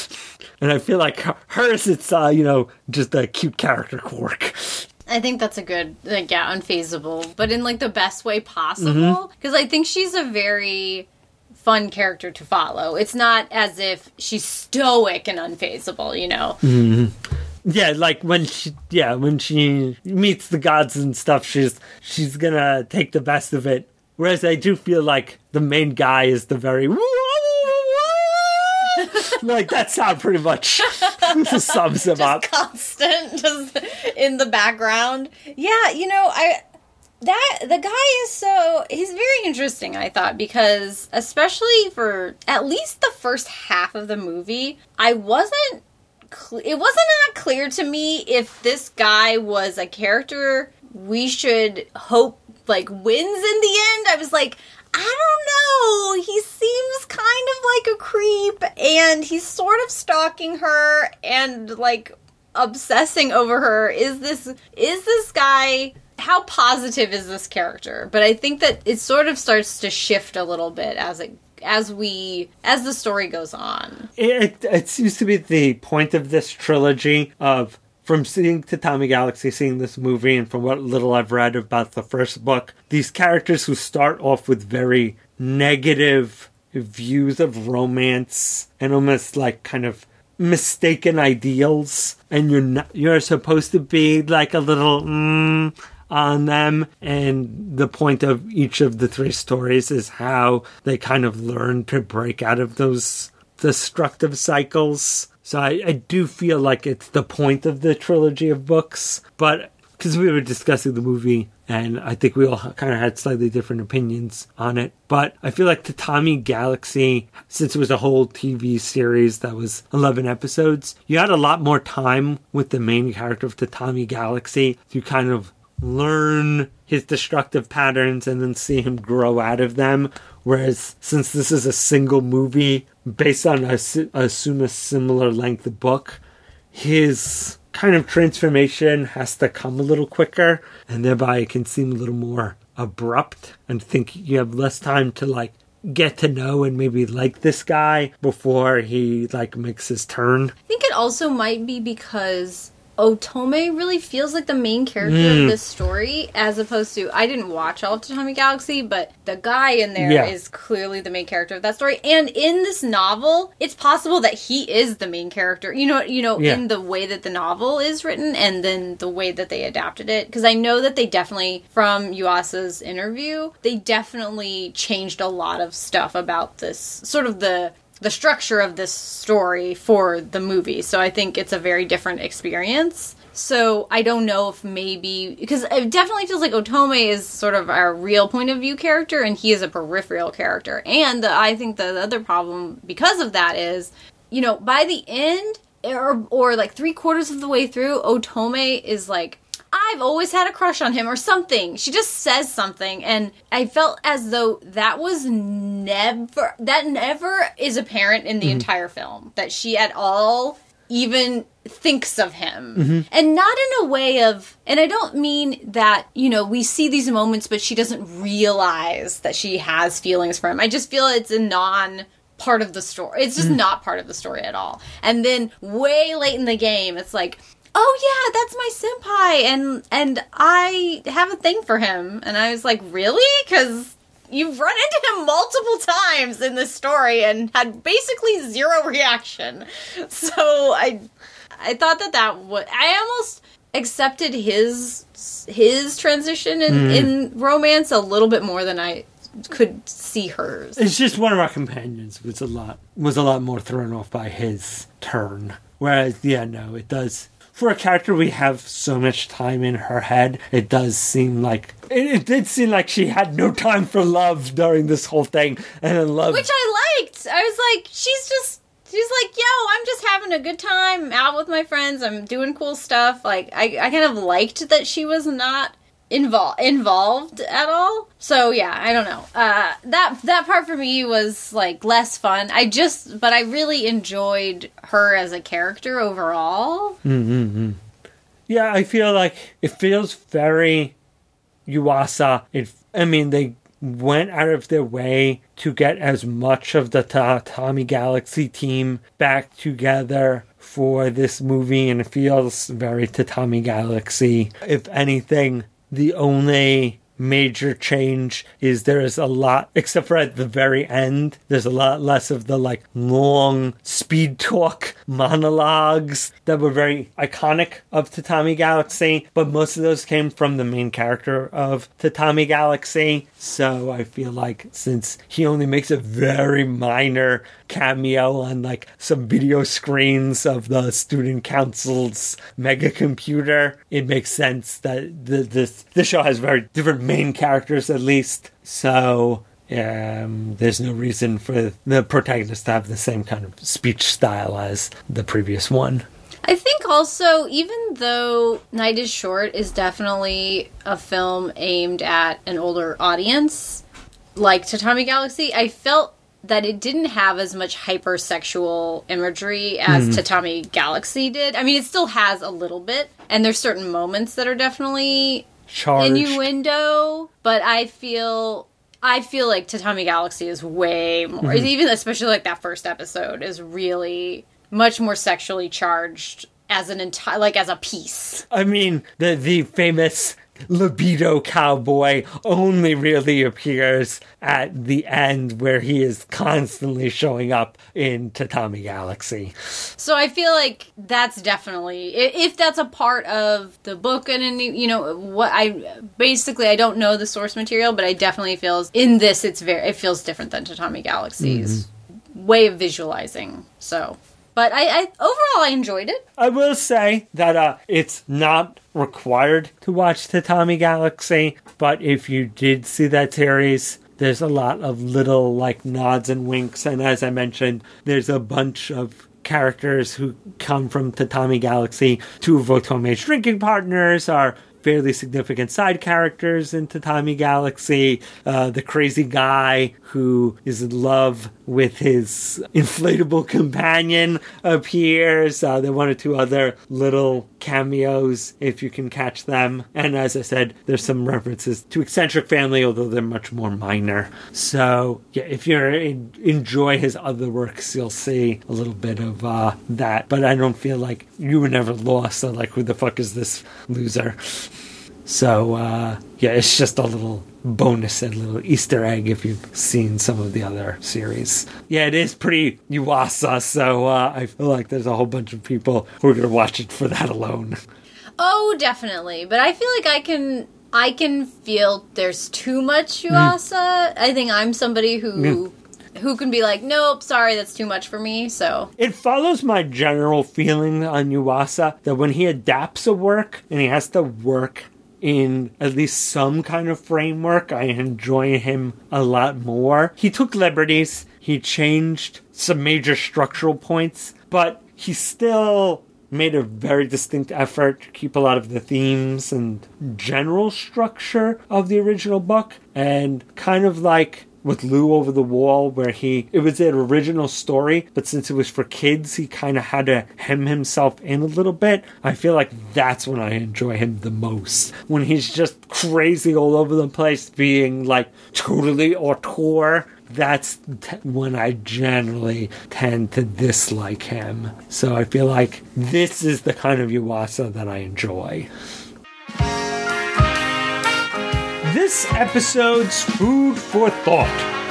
And I feel like hers, it's, uh, you know, just a cute character quirk. I think that's a good, like, yeah, unfazable, but in, like, the best way possible. Because mm-hmm. I think she's a very fun character to follow. It's not as if she's stoic and unfazable, you know? Mm-hmm. Yeah, like, when she, yeah, when she meets the gods and stuff, she's, she's gonna take the best of it. Whereas I do feel like the main guy is the very... Like, that sound pretty much sums him just up. Constant, just in the background. Yeah, you know, I that the guy is so he's very interesting, I thought, because especially for at least the first half of the movie, I wasn't cl- it wasn't that clear to me if this guy was a character we should hope like wins in the end. I was like, I don't know. He seems kind of like a creep, and he's sort of stalking her and like obsessing over her. Is this is this guy? How positive is this character? But I think that it sort of starts to shift a little bit as it as we as the story goes on. It it seems to be the point of this trilogy of. From seeing Tatami Galaxy, seeing this movie, and from what little I've read about the first book, these characters who start off with very negative views of romance and almost like kind of mistaken ideals, and you're not, you're supposed to be like a little mm, on them, and the point of each of the three stories is how they kind of learn to break out of those destructive cycles. So I, I do feel like it's the point of the trilogy of books, but because we were discussing the movie, and I think we all kind of had slightly different opinions on it, but I feel like Tatami Galaxy, since it was a whole T V series that was eleven episodes, you had a lot more time with the main character of Tatami Galaxy to kind of learn his destructive patterns and then see him grow out of them. Whereas, since this is a single movie based on, I assume, a similar length book, his kind of transformation has to come a little quicker, and thereby it can seem a little more abrupt, and think you have less time to, like, get to know and maybe like this guy before he, like, makes his turn. I think it also might be because Otome really feels like the main character Mm. of this story, as opposed to, I didn't watch all of Tatami Galaxy, but the guy in there Yeah. is clearly the main character of that story. And in this novel, it's possible that he is the main character. You know, you know, Yeah. in the way that the novel is written, and then the way that they adapted it. Because I know that they definitely, from Yuasa's interview, they definitely changed a lot of stuff about this, sort of the the structure of this story for the movie. So I think it's a very different experience. So I don't know if maybe, because it definitely feels like Otome is sort of our real point of view character and he is a peripheral character. And the, I think the other problem because of that is, you know, by the end or, or like three quarters of the way through, Otome is like, I've always had a crush on him or something. She just says something. And I felt as though that was never, that never is apparent in the mm-hmm. entire film. That she at all even thinks of him. Mm-hmm. And not in a way of, and I don't mean that, you know, we see these moments, but she doesn't realize that she has feelings for him. I just feel it's a non part of the story. It's just mm. not part of the story at all. And then way late in the game, it's like, oh yeah, that's my senpai, and and I have a thing for him. And I was like, really? Because you've run into him multiple times in this story and had basically zero reaction. So I I thought that that was, I almost accepted his his transition in, mm. in romance a little bit more than I could see hers. It's just one of our companions was a lot was a lot more thrown off by his turn. Whereas, yeah, no, it does. For a character we have so much time in her head, it does seem like... It, it did seem like she had no time for love during this whole thing. And then love... Which I liked. I was like, she's just... She's like, yo, I'm just having a good time out with my friends. I'm doing cool stuff. Like, I, I kind of liked that she was not invol- involved at all. So, yeah, I don't know. Uh, that that part for me was, like, less fun. I just... But I really enjoyed her as a character overall. Mm-hmm. Yeah, I feel like it feels very Yuasa. It, I mean, they went out of their way to get as much of the Tatami Galaxy team back together for this movie, and it feels very Tatami Galaxy. If anything, the only major change is there is a lot, except for at the very end, there's a lot less of the like long speed talk monologues that were very iconic of Tatami Galaxy, but most of those came from the main character of Tatami Galaxy. So I feel like since he only makes a very minor cameo on like some video screens of the student council's mega computer, it makes sense that the this the show has very different main characters at least. So um, there's no reason for the protagonist to have the same kind of speech style as the previous one. I think also, even though Night is Short is definitely a film aimed at an older audience, like Tatami Galaxy, I felt that it didn't have as much hypersexual imagery as mm. Tatami Galaxy did. I mean, it still has a little bit, and there's certain moments that are definitely charged innuendo, but I feel... I feel like Tatami Galaxy is way more... Mm-hmm. Even especially like that first episode is really much more sexually charged as an entire... Like, as a piece. I mean, the the famous libido cowboy only really appears at the end where he is constantly showing up in Tatami Galaxy. So I feel like that's definitely, if that's a part of the book, and you know what, I basically I don't know the source material, but I definitely feels in this it's very it feels different than Tatami Galaxy's mm-hmm. way of visualizing. So. But I, I overall, I enjoyed it. I will say that uh, it's not required to watch Tatami Galaxy, but if you did see that series, there's a lot of little like nods and winks, and as I mentioned, there's a bunch of characters who come from Tatami Galaxy. Two of Otome's drinking partners are fairly significant side characters in Tatami Galaxy. Uh, the crazy guy who is in love with his inflatable companion appears. Uh, there are one or two other little cameos if you can catch them. And as I said, there's some references to Eccentric Family, although they're much more minor. So, yeah, if you enjoy his other works, you'll see a little bit of uh, that. But I don't feel like you were never lost, so like, who the fuck is this loser? So, uh, yeah, it's just a little bonus and little Easter egg if you've seen some of the other series. Yeah, it is pretty Yuasa, so uh, I feel like there's a whole bunch of people who are going to watch it for that alone. Oh, definitely. But I feel like I can I can feel there's too much Yuasa. Mm. I think I'm somebody who... Yeah. who can be like, nope, sorry, that's too much for me, so. It follows my general feeling on Yuasa that when he adapts a work and he has to work in at least some kind of framework, I enjoy him a lot more. He took liberties, he changed some major structural points, but he still made a very distinct effort to keep a lot of the themes and general structure of the original book, and kind of like with Lou Over the Wall, where he, it was an original story, but since it was for kids, he kind of had to hem himself in a little bit. I feel like that's when I enjoy him the most. When he's just crazy all over the place, being like totally auteur, that's t- when I generally tend to dislike him. So I feel like this is the kind of Yuasa that I enjoy. This episode's Food for Thought.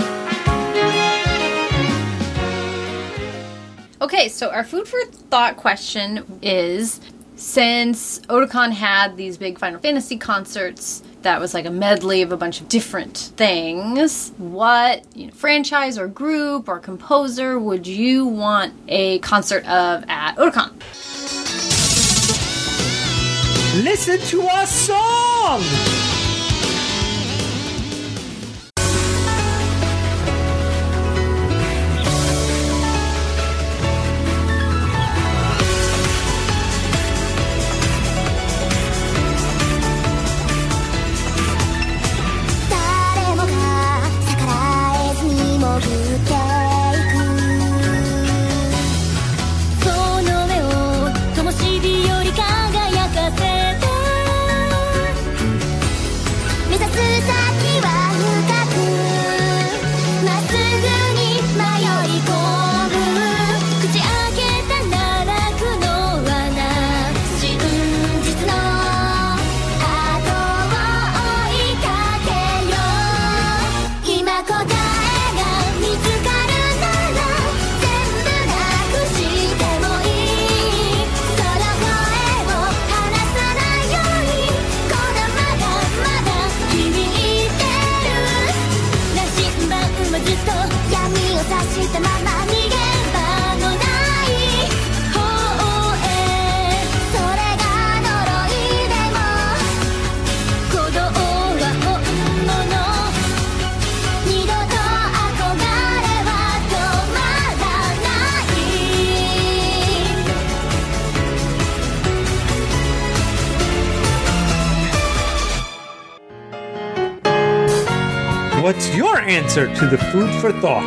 Okay, so our Food for Thought question is, since Otakon had these big Final Fantasy concerts that was like a medley of a bunch of different things, what, you know, franchise or group or composer would you want a concert of at Otakon? Listen to our song! What's your answer to the Food for Thought?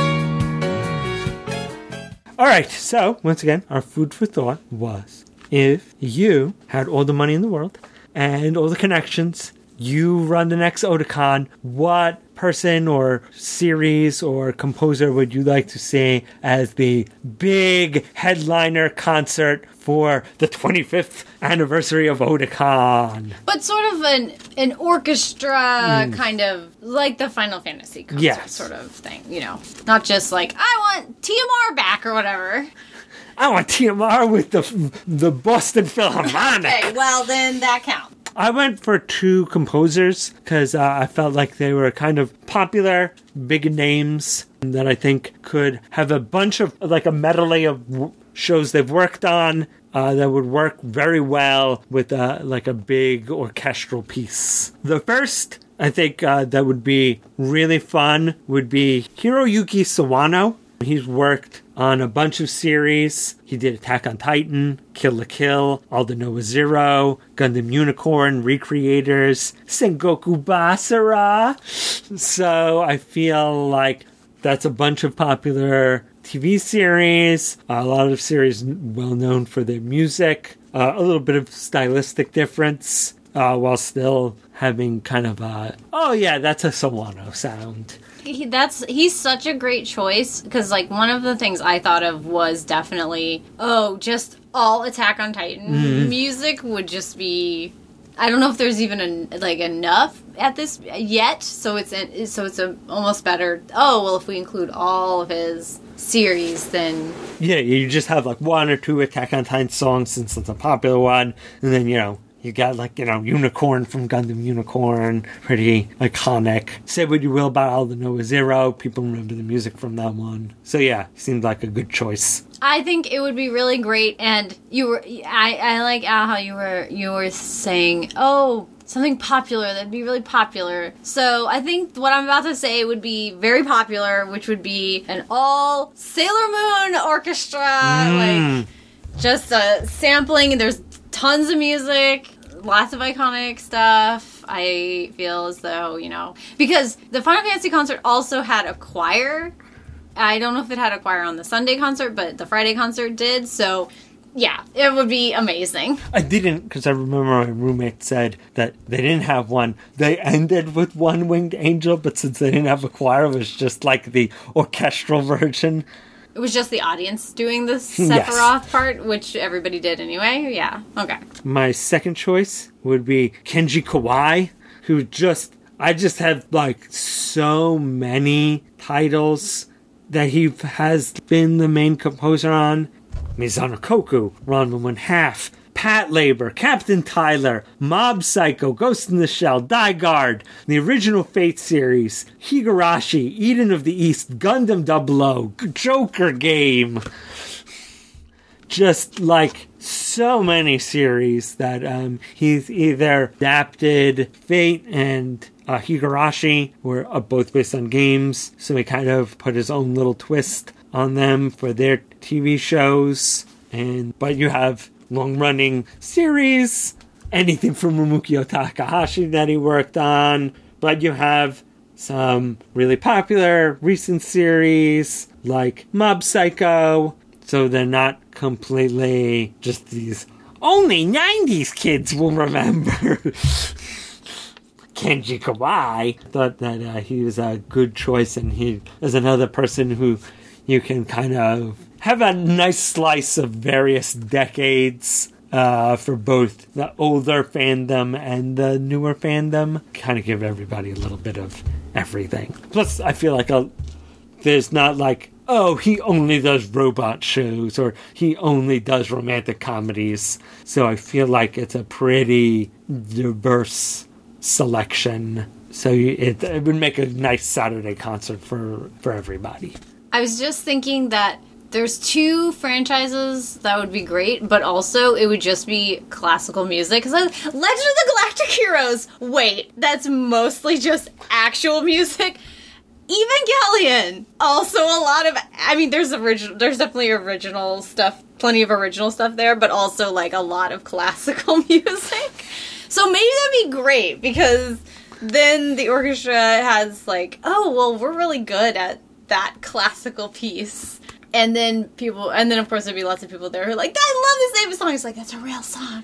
Alright, so, once again, our Food for Thought was, if you had all the money in the world and all the connections, you run the next Otakon, what person or series or composer would you like to see as the big headliner concert for the twenty-fifth anniversary of Otakon? But sort of an an orchestra mm. kind of, like the Final Fantasy concert yes. sort of thing, you know. Not just like, I want T M R back or whatever. I want T M R with the the Boston Philharmonic. Okay, well then that counts. I went for two composers because uh, I felt like they were kind of popular, big names that I think could have a bunch of, like a medley of w- shows they've worked on uh, that would work very well with uh, like a big orchestral piece. The first, I think, uh, that would be really fun would be Hiroyuki Sawano. He's worked on a bunch of series. He did Attack on Titan, Kill la Kill, Aldnoah Zero, Gundam Unicorn, Recreators, Sengoku Basara. So I feel like that's a bunch of popular T V series, a lot of series well known for their music. uh, a little bit of stylistic difference uh, while still having kind of a, oh yeah, that's a Sawano sound. He, that's he's such a great choice because like one of the things I thought of was definitely oh just all Attack on Titan mm. music would just be I don't know if there's even a, like enough at this yet so it's a, so it's a almost better oh well if we include all of his series then yeah you just have like one or two Attack on Titan songs since it's a popular one and then you know you got, like, you know, Unicorn from Gundam Unicorn, pretty iconic. Say what you will about All the Noah Zero, people remember the music from that one. So yeah, seemed like a good choice. I think it would be really great, and you were, I, I like Al, how you were, you were saying, oh, something popular, that'd be really popular. So I think what I'm about to say would be very popular, which would be an all Sailor Moon orchestra, mm. like, just a sampling, and there's tons of music, lots of iconic stuff. I feel as though, you know, because the Final Fantasy concert also had a choir. I don't know if it had a choir on the Sunday concert, but the Friday concert did. So, yeah, it would be amazing. I didn't, because I remember my roommate said that they didn't have one. They ended with One Winged Angel, but since they didn't have a choir, it was just like the orchestral version. It was just the audience doing the Sephiroth yes. part, which everybody did anyway. Yeah, okay. My second choice would be Kenji Kawai, who just, I just have like so many titles that he has been the main composer on. Mizano Koku, Ranma One Half, Pat Labor, Captain Tyler, Mob Psycho, Ghost in the Shell, Die Guard, the original Fate series, Higurashi, Eden of the East, Gundam Double O, Joker Game. Just like so many series that um, he's either adapted. Fate and uh, Higurashi were uh, both based on games, so he kind of put his own little twist on them for their T V shows. And but you have long-running series, anything from Rumukio Takahashi that he worked on, but you have some really popular recent series like Mob Psycho, so they're not completely just these only nineties kids will remember. Kenji Kawai thought that uh, he was a good choice, and he is another person who you can kind of have a nice slice of various decades uh, for both the older fandom and the newer fandom. Kind of give everybody a little bit of everything. Plus, I feel like a, there's not like, oh, he only does robot shows or he only does romantic comedies. So I feel like it's a pretty diverse selection. So it, it would make a nice Saturday concert for, for everybody. I was just thinking that there's two franchises that would be great, but also it would just be classical music. Because Legend of the Galactic Heroes, wait, that's mostly just actual music. Evangelion, also a lot of, I mean, there's original, there's definitely original stuff, plenty of original stuff there, but also like a lot of classical music. So maybe that'd be great, because then the orchestra has like, oh, well, we're really good at that classical piece. And then people, and then of course there'd be lots of people there who are like, I love this name of song. It's like, that's a real song.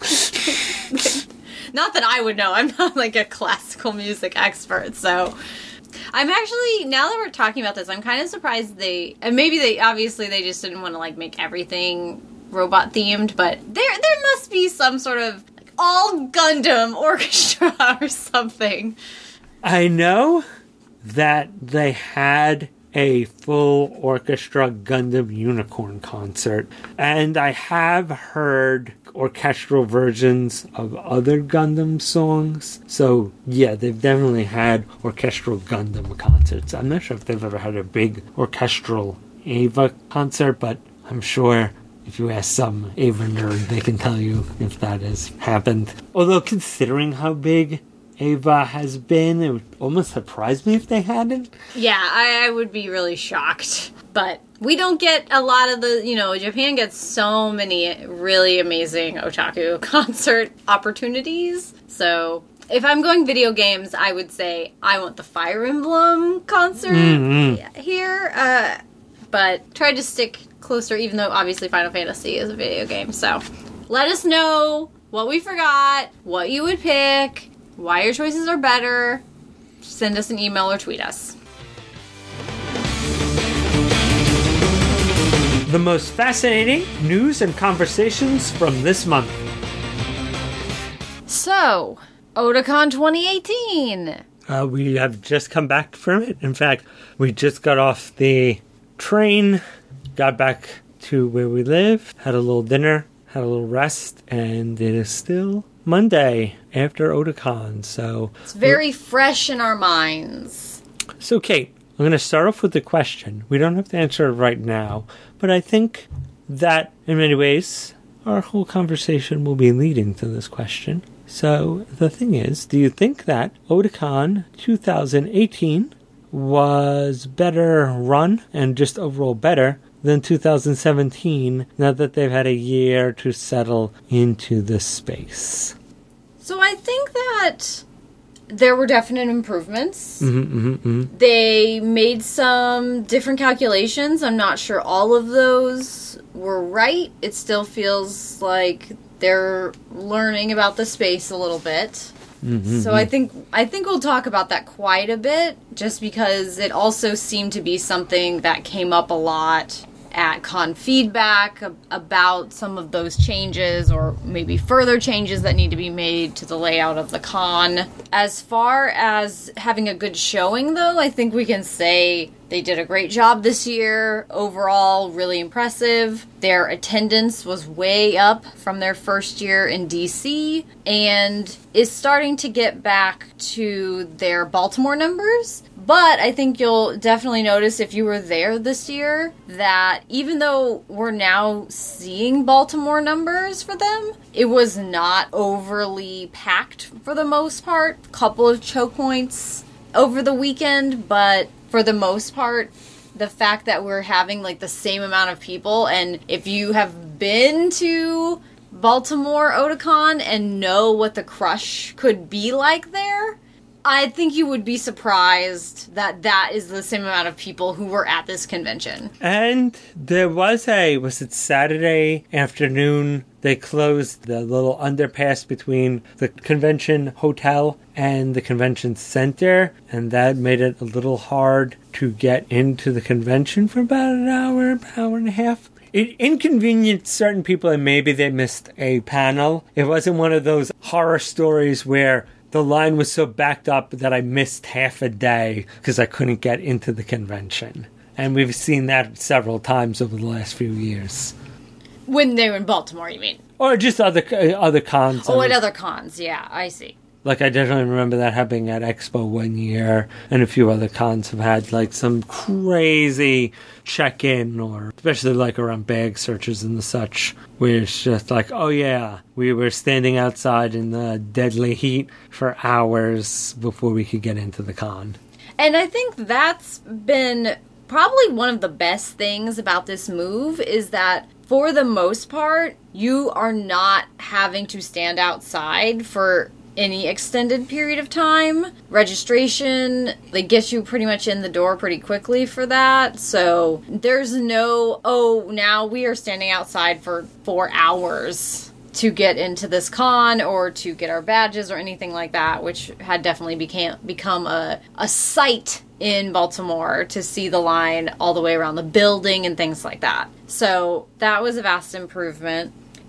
Not that I would know. I'm not like a classical music expert. So I'm actually, now that we're talking about this, I'm kind of surprised they, and maybe they, obviously they just didn't want to like make everything robot themed, but there, there must be some sort of like, all Gundam orchestra or something. I know that they had a full orchestra Gundam Unicorn concert, and I have heard orchestral versions of other Gundam songs. So yeah, they've definitely had orchestral Gundam concerts. I'm not sure if they've ever had a big orchestral Eva concert, but I'm sure if you ask some Eva nerd, they can tell you if that has happened. Although considering how big Eva has been, it would almost surprise me if they hadn't. Yeah, I, I would be really shocked. But we don't get a lot of the, you know, Japan gets so many really amazing otaku concert opportunities. So if I'm going video games, I would say I want the Fire Emblem concert mm-hmm. here. Uh, but try to stick closer, even though obviously Final Fantasy is a video game. So Let us know what we forgot, what you would pick, why your choices are better. Send us an email or tweet us. The most fascinating news and conversations from this month. So, Otakon twenty eighteen. Uh, we have just come back from it. In fact, we just got off the train, got back to where we live, had a little dinner, had a little rest, and it is still Monday after Otakon. So it's very fresh in our minds. So, Kate, I'm going to start off with the question. We don't have to answer it right now, but I think that in many ways our whole conversation will be leading to this question. So the thing is, do you think that Otakon twenty eighteen was better run and just overall better than two thousand seventeen now that they've had a year to settle into the space? So I think that there were definite improvements. Mm-hmm, mm-hmm, mm-hmm. They made some different calculations. I'm not sure all of those were right. It still feels like they're learning about the space a little bit. Mm-hmm. So I think I think we'll talk about that quite a bit, just because it also seemed to be something that came up a lot at con feedback about some of those changes, or maybe further changes that need to be made to the layout of the con. As far as having a good showing, though, I think we can say they did a great job this year. Overall, really impressive. Their attendance was way up from their first year in D C and is starting to get back to their Baltimore numbers. But I think you'll definitely notice if you were there this year that even though we're now seeing Baltimore numbers for them, it was not overly packed for the most part. Couple of choke points over the weekend, but for the most part, the fact that we're having like the same amount of people, and if you have been to Baltimore Otakon and know what the crush could be like there, I think you would be surprised that that is the same amount of people who were at this convention. And there was a, was it Saturday afternoon, they closed the little underpass between the convention hotel and the convention center, and that made it a little hard to get into the convention for about an hour, an hour and a half. It inconvenienced certain people, and maybe they missed a panel. It wasn't one of those horror stories where the line was so backed up that I missed half a day because I couldn't get into the convention. And we've seen that several times over the last few years. When they were in Baltimore, you mean? Or just other uh, other cons. Oh, at other cons, yeah, I see. Like, I definitely remember that happening at Expo one year, and a few other cons have had, like, some crazy check-in, or especially, like, around bag searches and such, where it's just like, oh, yeah, we were standing outside in the deadly heat for hours before we could get into the con. And I think that's been probably one of the best things about this move, is that for the most part, you are not having to stand outside for any extended period of time. Registration, they get you pretty much in the door pretty quickly for that. So there's no, oh, now we are standing outside for four hours to get into this con or to get our badges or anything like that, which had definitely became become a, a sight in Baltimore to see the line all the way around the building and things like that. So that was a vast improvement.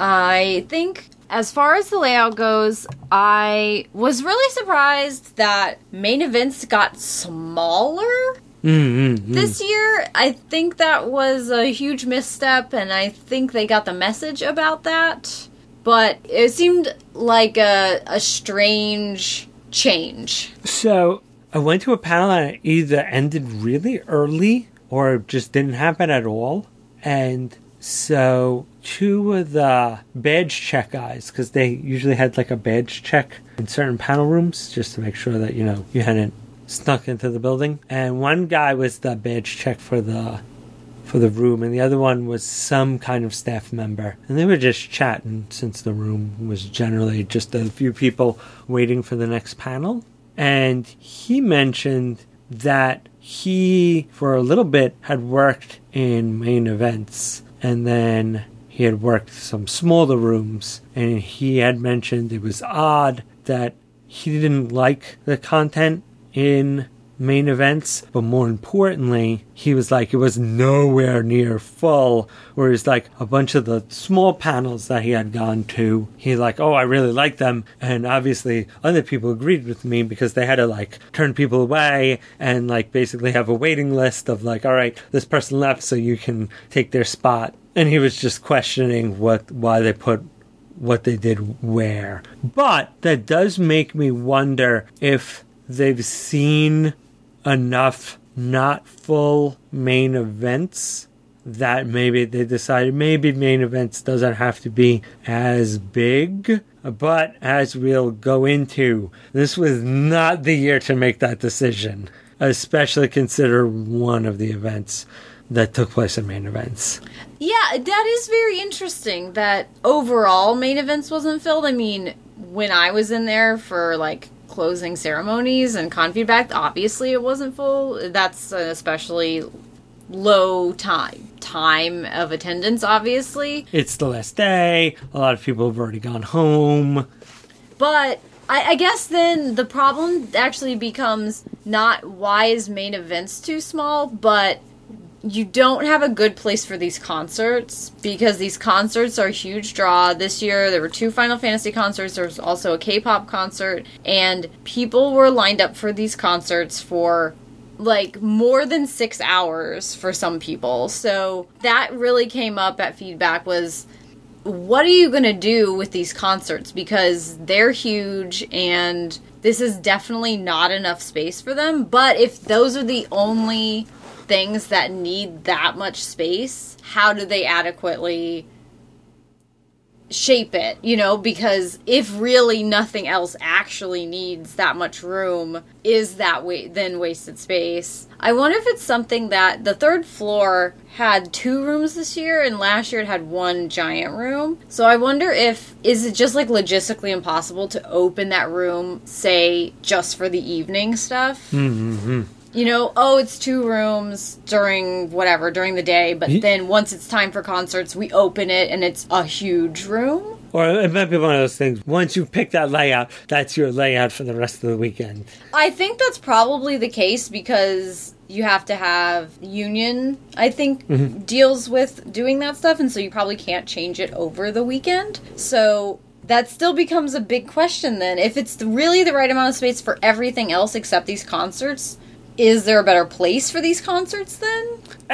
I think as far as the layout goes, I was really surprised that main events got smaller mm-hmm. this year. I think that was a huge misstep, and I think they got the message about that. But it seemed like a, a strange change. So I went to a panel and it either ended really early or just didn't happen at all. And so two of the badge check guys, because they usually had like a badge check in certain panel rooms just to make sure that, you know, you hadn't snuck into the building. And one guy was the badge check for the for the room, and the other one was some kind of staff member. And they were just chatting since the room was generally just a few people waiting for the next panel. And he mentioned that he, for a little bit, had worked in main events, and then he had worked some smaller rooms, and he had mentioned it was odd that he didn't like the content in main events, but more importantly, he was like, it was nowhere near full, whereas like a bunch of the small panels that he had gone to, he's like, oh, I really like them, and obviously other people agreed with me because they had to like turn people away and like basically have a waiting list of like, all right, this person left so you can take their spot, and he was just questioning what why they put what they did where. But that does make me wonder if they've seen enough not full main events that maybe they decided maybe main events doesn't have to be as big. But as we'll go into, this was not the year to make that decision, especially consider one of the events that took place in main events. Yeah, that is very interesting that overall main events wasn't filled. I mean, when I was in there for like closing ceremonies and con feedback, obviously it wasn't full. That's an especially low time time of attendance, obviously. It's the last day. A lot of people have already gone home. But I, I guess then the problem actually becomes not why is main events too small, but you don't have a good place for these concerts, because these concerts are a huge draw. This year, there were two Final Fantasy concerts. There was also a K-pop concert. And people were lined up for these concerts for, like, more than six hours for some people. So that really came up at feedback was, what are you going to do with these concerts? Because they're huge and this is definitely not enough space for them. But if those are the only things that need that much space, how do they adequately shape it, you know? Because if really nothing else actually needs that much room, is that wa- then wasted space? I wonder if it's something that the third floor had two rooms this year, and last year it had one giant room. So I wonder if, is it just like logistically impossible to open that room, say, just for the evening stuff? Mm-hmm. You know, oh, it's two rooms during whatever, during the day, but Ye- then once it's time for concerts, we open it and it's a huge room? Or it might be one of those things, once you pick that layout, that's your layout for the rest of the weekend. I think that's probably the case because you have to have union, I think, mm-hmm. deals with doing that stuff, and so you probably can't change it over the weekend. So that still becomes a big question then. If it's really the right amount of space for everything else except these concerts, is there a better place for these concerts then?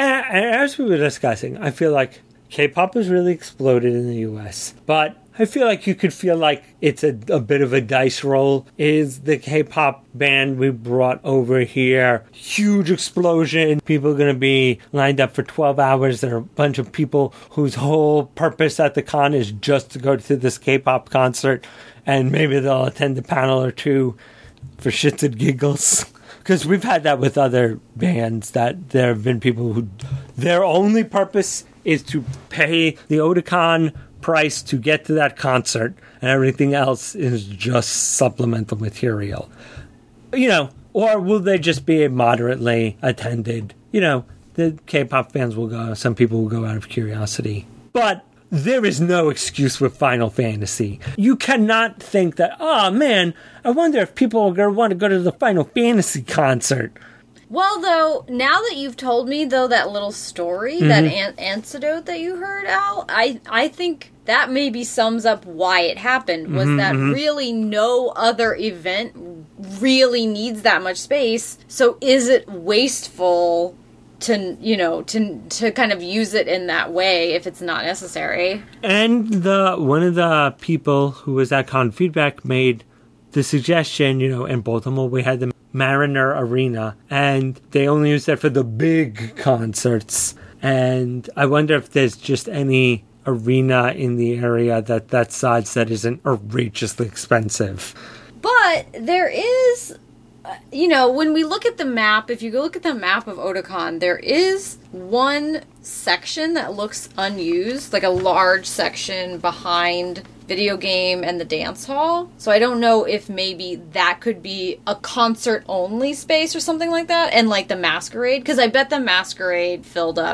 As we were discussing, I feel like K-pop has really exploded in the U S, but I feel like you could feel like it's a, a bit of a dice roll. Is the K-pop band we brought over here huge explosion? People are going to be lined up for twelve hours. There are a bunch of people whose whole purpose at the con is just to go to this K-pop concert, and maybe they'll attend a panel or two for shits and giggles. Because we've had that with other bands, that there have been people who their only purpose is to pay the Otakon price to get to that concert, and everything else is just supplemental material. You know, or will they just be moderately attended? You know, the K-pop fans will go, some people will go out of curiosity. But there is no excuse with Final Fantasy. You cannot think that, oh man, I wonder if people are going to want to go to the Final Fantasy concert. Well, though, now that you've told me, though, that little story, mm-hmm. that an- anecdote that you heard, Al, I, I think that maybe sums up why it happened, was mm-hmm, that mm-hmm. really no other event really needs that much space, so is it wasteful to, you know, to to kind of use it in that way if it's not necessary? And the one of the people who was at Con Feedback made the suggestion, you know, in Baltimore we had the Mariner Arena, and they only use that for the big concerts. And I wonder if there's just any arena in the area that that size that isn't outrageously expensive. But there is, you know, when we look at the map, if you go look at the map of Otakon, there is one section that looks unused, like a large section behind video game and the dance hall. So I don't know if maybe that could be a concert only space or something like that, and like the Masquerade, because I bet the Masquerade filled up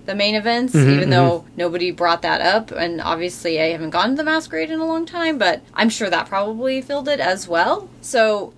the main events, mm-hmm, even mm-hmm. though nobody brought that up. And obviously I haven't gone to the Masquerade in a long time, but I'm sure that probably filled it as well. So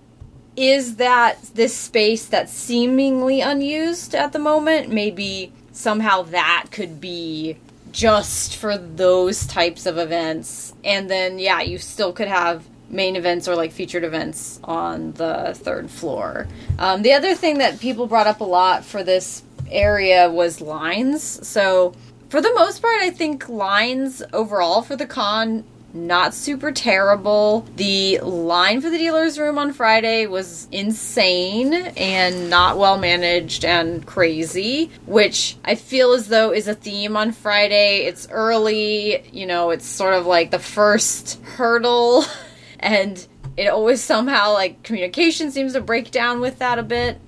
is that this space that's seemingly unused at the moment, maybe somehow that could be just for those types of events? And then, yeah, you still could have main events or like featured events on the third floor. Um, the other thing that people brought up a lot for this area was lines. So for the most part, I think lines overall for the con, not super terrible. The line for the dealer's room on Friday was insane and not well managed and crazy, which I feel as though is a theme on Friday. It's early, you know, it's sort of like the first hurdle, and it always somehow, like, communication seems to break down with that a bit.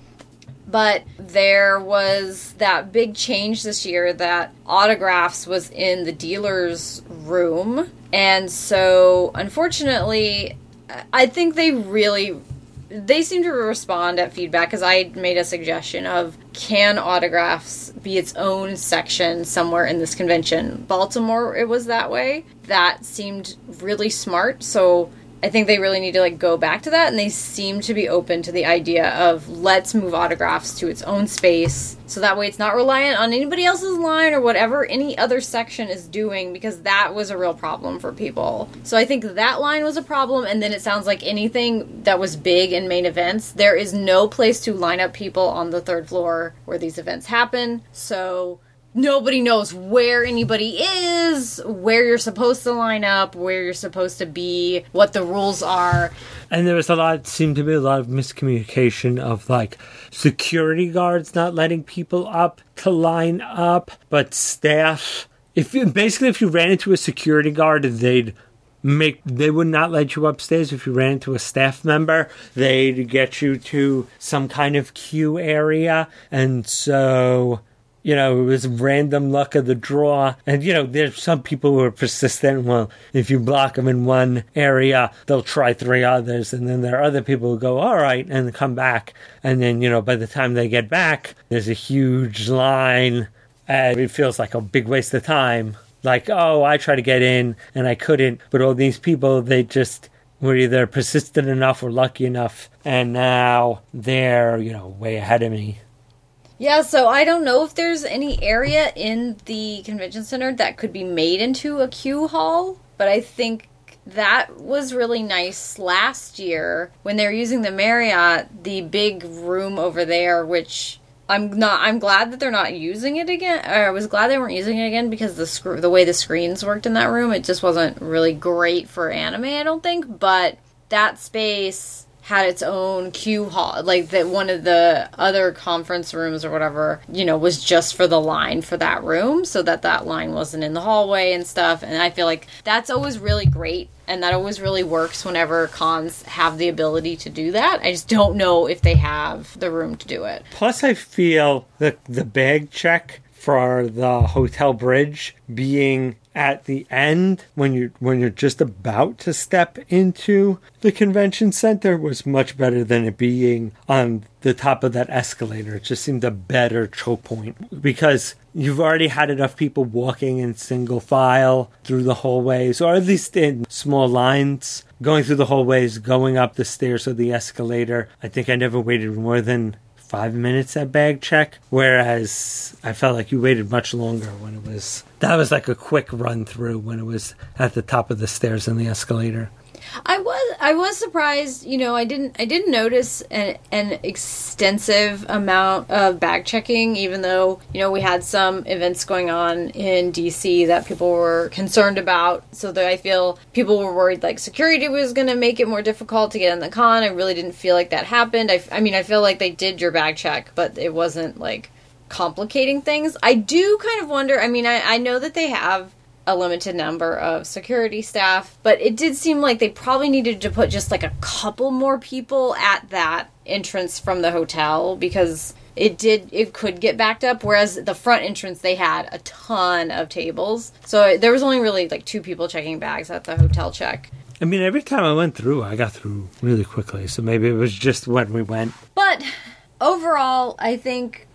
But there was that big change this year that autographs was in the dealer's room. And so, unfortunately, I think they really, they seem to respond at feedback, because I made a suggestion of, can autographs be its own section somewhere in this convention? Baltimore, it was that way. That seemed really smart, so I think they really need to, like, go back to that, and they seem to be open to the idea of, let's move autographs to its own space, so that way it's not reliant on anybody else's line or whatever any other section is doing, because that was a real problem for people. So I think that line was a problem, and then it sounds like anything that was big in main events, there is no place to line up people on the third floor where these events happen, so nobody knows where anybody is, where you're supposed to line up, where you're supposed to be, what the rules are. And there was a lot, seemed to be a lot of miscommunication of, like, security guards not letting people up to line up, but staff. If you, basically, if you ran into a security guard, they'd make, they would not let you upstairs. If you ran into a staff member, they'd get you to some kind of queue area. And so, you know, it was random luck of the draw. And, you know, there's some people who are persistent. Well, if you block them in one area, they'll try three others. And then there are other people who go, all right, and come back. And then, you know, by the time they get back, there's a huge line. And it feels like a big waste of time. Like, oh, I tried to get in and I couldn't. But all these people, they just were either persistent enough or lucky enough. And now they're, you know, way ahead of me. Yeah, so I don't know if there's any area in the convention center that could be made into a queue hall, but I think that was really nice last year when they were using the Marriott, the big room over there, which I'm not, I'm glad that they're not using it again. Or I was glad they weren't using it again, because the sc- the way the screens worked in that room, it just wasn't really great for anime, I don't think, but that space had its own queue hall, like that one of the other conference rooms or whatever, you know, was just for the line for that room, so that that line wasn't in the hallway and stuff. And I feel like that's always really great, and that always really works whenever cons have the ability to do that. I just don't know if they have the room to do it. Plus, I feel that the bag check for the hotel bridge being at the end when you when you're just about to step into the convention center was much better than it being on the top of that escalator. It just seemed a better choke point, because you've already had enough people walking in single file through the hallways, or at least in small lines, going through the hallways, going up the stairs or the escalator. I think I never waited more than five minutes at bag check, whereas I felt like you waited much longer when it was, that was like a quick run through when it was at the top of the stairs and the escalator. I was I was surprised, you know, I didn't I didn't notice an, an extensive amount of bag checking, even though, you know, we had some events going on in D C that people were concerned about. So that I feel people were worried like security was going to make it more difficult to get in the con. I really didn't feel like that happened. I, I mean, I feel like they did your bag check, but it wasn't like complicating things. I do kind of wonder, I mean, I, I know that they have a limited number of security staff, but it did seem like they probably needed to put just like a couple more people at that entrance from the hotel, because it did, it could get backed up, whereas the front entrance, they had a ton of tables. So there was only really like two people checking bags at the hotel check. I mean, every time I went through, I got through really quickly, so maybe it was just when we went. But overall, I think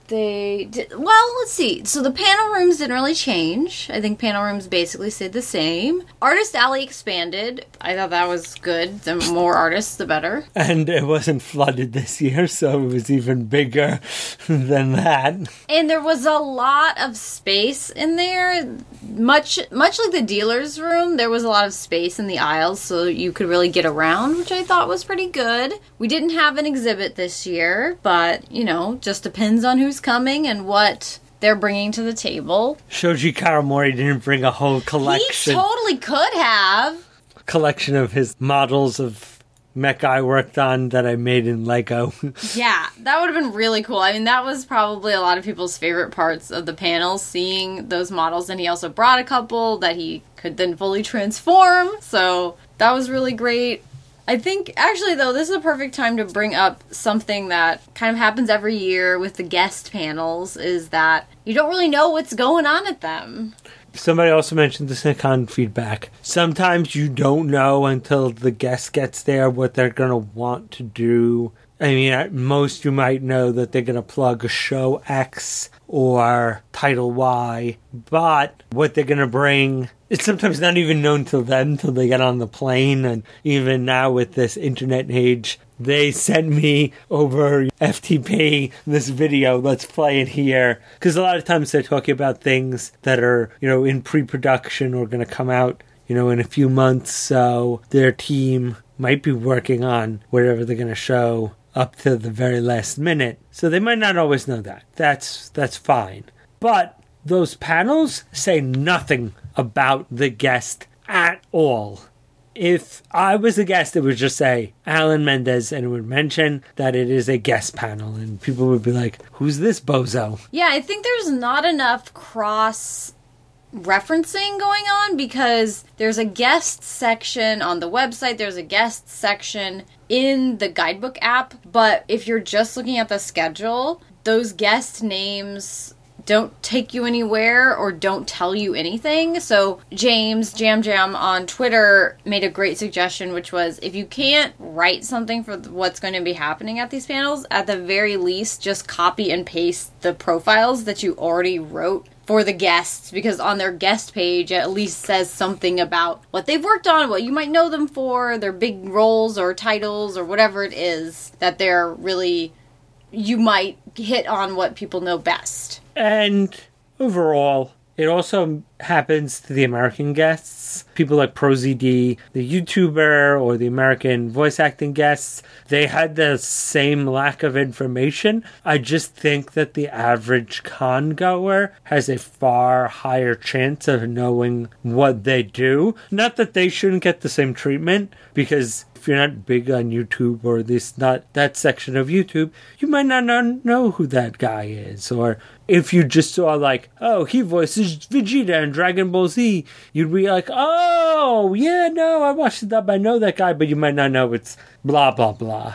They did, well, let's see. So the panel rooms didn't really change. I think panel rooms basically stayed the same. Artist Alley expanded. I thought that was good. The more artists, the better. And it wasn't flooded this year, so it was even bigger than that. And there was a lot of space in there. Much much like the dealer's room, there was a lot of space in the aisles, so you could really get around, which I thought was pretty good. We didn't have an exhibit this year, but, you know, just depends on who's coming and what they're bringing to the table. Shoji Karamori didn't bring a whole collection. He totally could have. Collection of his models of mech I worked on that I made in Lego. Yeah, that would have been really cool. I mean, that was probably a lot of people's favorite parts of the panel, seeing those models. And he also brought a couple that he could then fully transform. So that was really great. I think, actually, though, this is a perfect time to bring up something that kind of happens every year with the guest panels, is that you don't really know what's going on at them. Somebody also mentioned the Nikon feedback. Sometimes you don't know until the guest gets there what they're going to want to do. I mean, at most you might know that they're going to plug a show X or title Y, but what they're going to bring, it's sometimes not even known to them until they get on the plane. And even now with this internet age, they sent me over F T P this video, let's play it here. Because a lot of times they're talking about things that are, you know, in pre-production or going to come out, you know, in a few months. So their team might be working on whatever they're going to show up to the very last minute. So they might not always know that. That's that's fine. But those panels say nothing about the guest at all. If I was a guest, it would just say Alan Mendez, and it would mention that it is a guest panel, and people would be like, who's this bozo? Yeah, I think there's not enough cross referencing going on, because there's a guest section on the website, there's a guest section in the guidebook app, but if you're just looking at the schedule, those guest names don't take you anywhere or don't tell you anything. So James Jam Jam on Twitter made a great suggestion, which was, if you can't write something for what's going to be happening at these panels, at the very least just copy and paste the profiles that you already wrote for the guests, because on their guest page it at least says something about what they've worked on, what you might know them for, their big roles or titles or whatever it is that they're really, you might hit on what people know best. And overall, it also happens to the American guests. People like ProZD, the YouTuber, or the American voice acting guests, they had the same lack of information. I just think that the average con goer has a far higher chance of knowing what they do. Not that they shouldn't get the same treatment, because if you're not big on YouTube, or at least not that section of YouTube, you might not know who that guy is. Or if you just saw like, oh, he voices Vegeta in Dragon Ball Z, you'd be like, oh, yeah, no, I watched it up, I know that guy, but you might not know it's blah, blah, blah.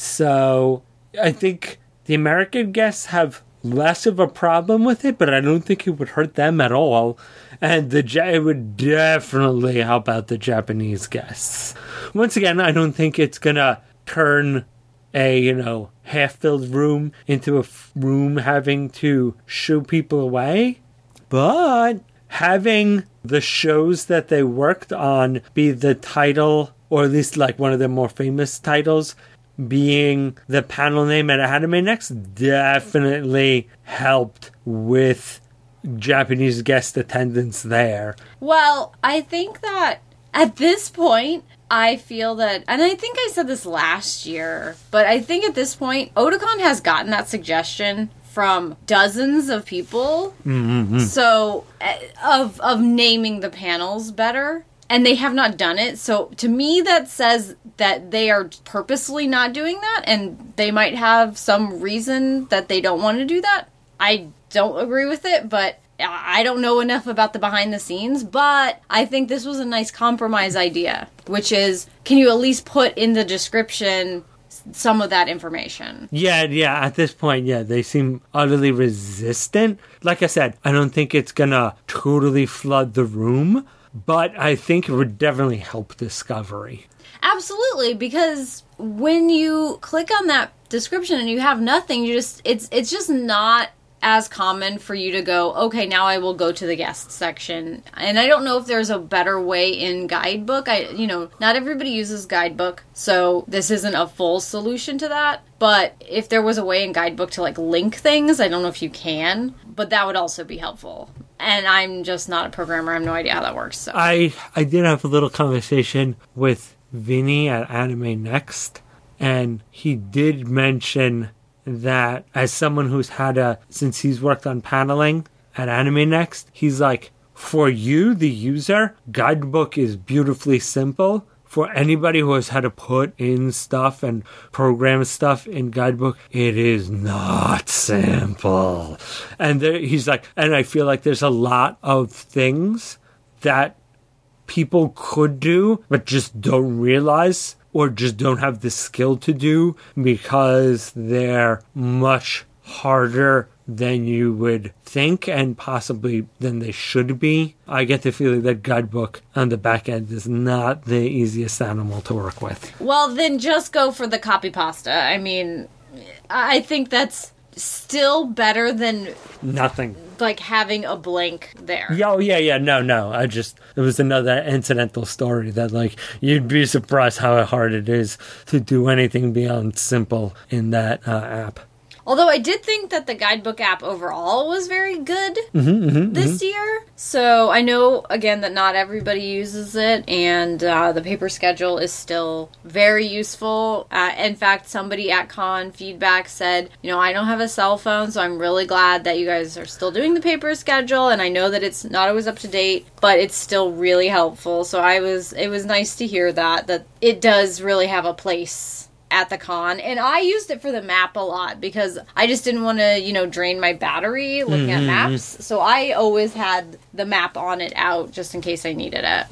So I think the American guests have less of a problem with it, but I don't think it would hurt them at all. And the it would definitely help out the Japanese guests. Once again, I don't think it's gonna turn a, you know, half-filled room into a f- room having to shoo people away. But having the shows that they worked on be the title, or at least like one of their more famous titles, being the panel name at Anime Next, definitely helped with Japanese guest attendance there. Well, I think that at this point, I feel that, and I think I said this last year, but I think at this point, Otakon has gotten that suggestion from dozens of people. Mm-hmm. So, uh, of of naming the panels better. And they have not done it. So to me, that says that they are purposely not doing that, and they might have some reason that they don't want to do that. I don't agree with it, but I don't know enough about the behind the scenes. But I think this was a nice compromise idea, which is, can you at least put in the description some of that information? Yeah, yeah, at this point, yeah, they seem utterly resistant. Like I said, I don't think it's gonna totally flood the room, but I think it would definitely help discovery. Absolutely, because when you click on that description and you have nothing, you just it's it's just not as common for you to go, okay, now I will go to the guest section. And I don't know if there's a better way in Guidebook. I, you know, not everybody uses Guidebook, so this isn't a full solution to that. But if there was a way in Guidebook to, like, link things, I don't know if you can, but that would also be helpful. And I'm just not a programmer. I have no idea how that works. So. I, I did have a little conversation with Vinny at Anime Next, and he did mention that as someone who's had a, since he's worked on paneling at Anime Next, he's like, for you, the user, Guidebook is beautifully simple. For anybody who has had to put in stuff and program stuff in Guidebook, it is not simple. And there, he's like, and I feel like there's a lot of things that people could do, but just don't realize or just don't have the skill to do because they're much harder than you would think and possibly than they should be. I get the feeling that Guidebook on the back end is not the easiest animal to work with. Well, then just go for the copy pasta. I mean, I think that's still better than nothing. Like having a blank there. Yeah, oh, yeah, yeah. No, no. I just, it was another incidental story that, like, you'd be surprised how hard it is to do anything beyond simple in that uh, app. Although I did think that the Guidebook app overall was very good mm-hmm, mm-hmm, this mm-hmm. year. So I know, again, that not everybody uses it, and uh, the paper schedule is still very useful. Uh, in fact, somebody at Con Feedback said, you know, I don't have a cell phone, so I'm really glad that you guys are still doing the paper schedule, and I know that it's not always up to date, but it's still really helpful. So I was, it was nice to hear that, that it does really have a place at the con. And I used it for the map a lot because I just didn't want to, you know, drain my battery looking mm-hmm. at maps. So I always had the map on it out just in case I needed it.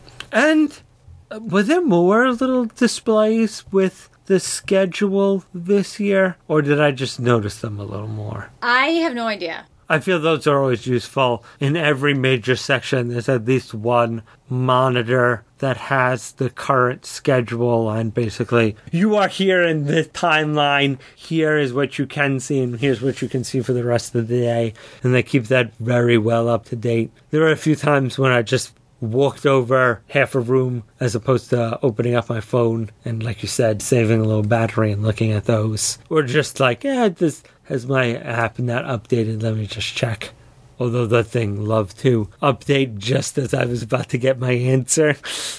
And were there more little displays with the schedule this year? Or did I just notice them a little more? I have no idea. I feel those are always useful. In every major section, there's at least one monitor that has the current schedule, and basically, you are here in the timeline, here is what you can see, and here's what you can see for the rest of the day. And they keep that very well up to date. There are a few times when I just walked over half a room as opposed to opening up my phone and, like you said, saving a little battery and looking at those. Or just like, yeah, this has my app not updated, let me just check. Although the thing loved to update just as I was about to get my answer.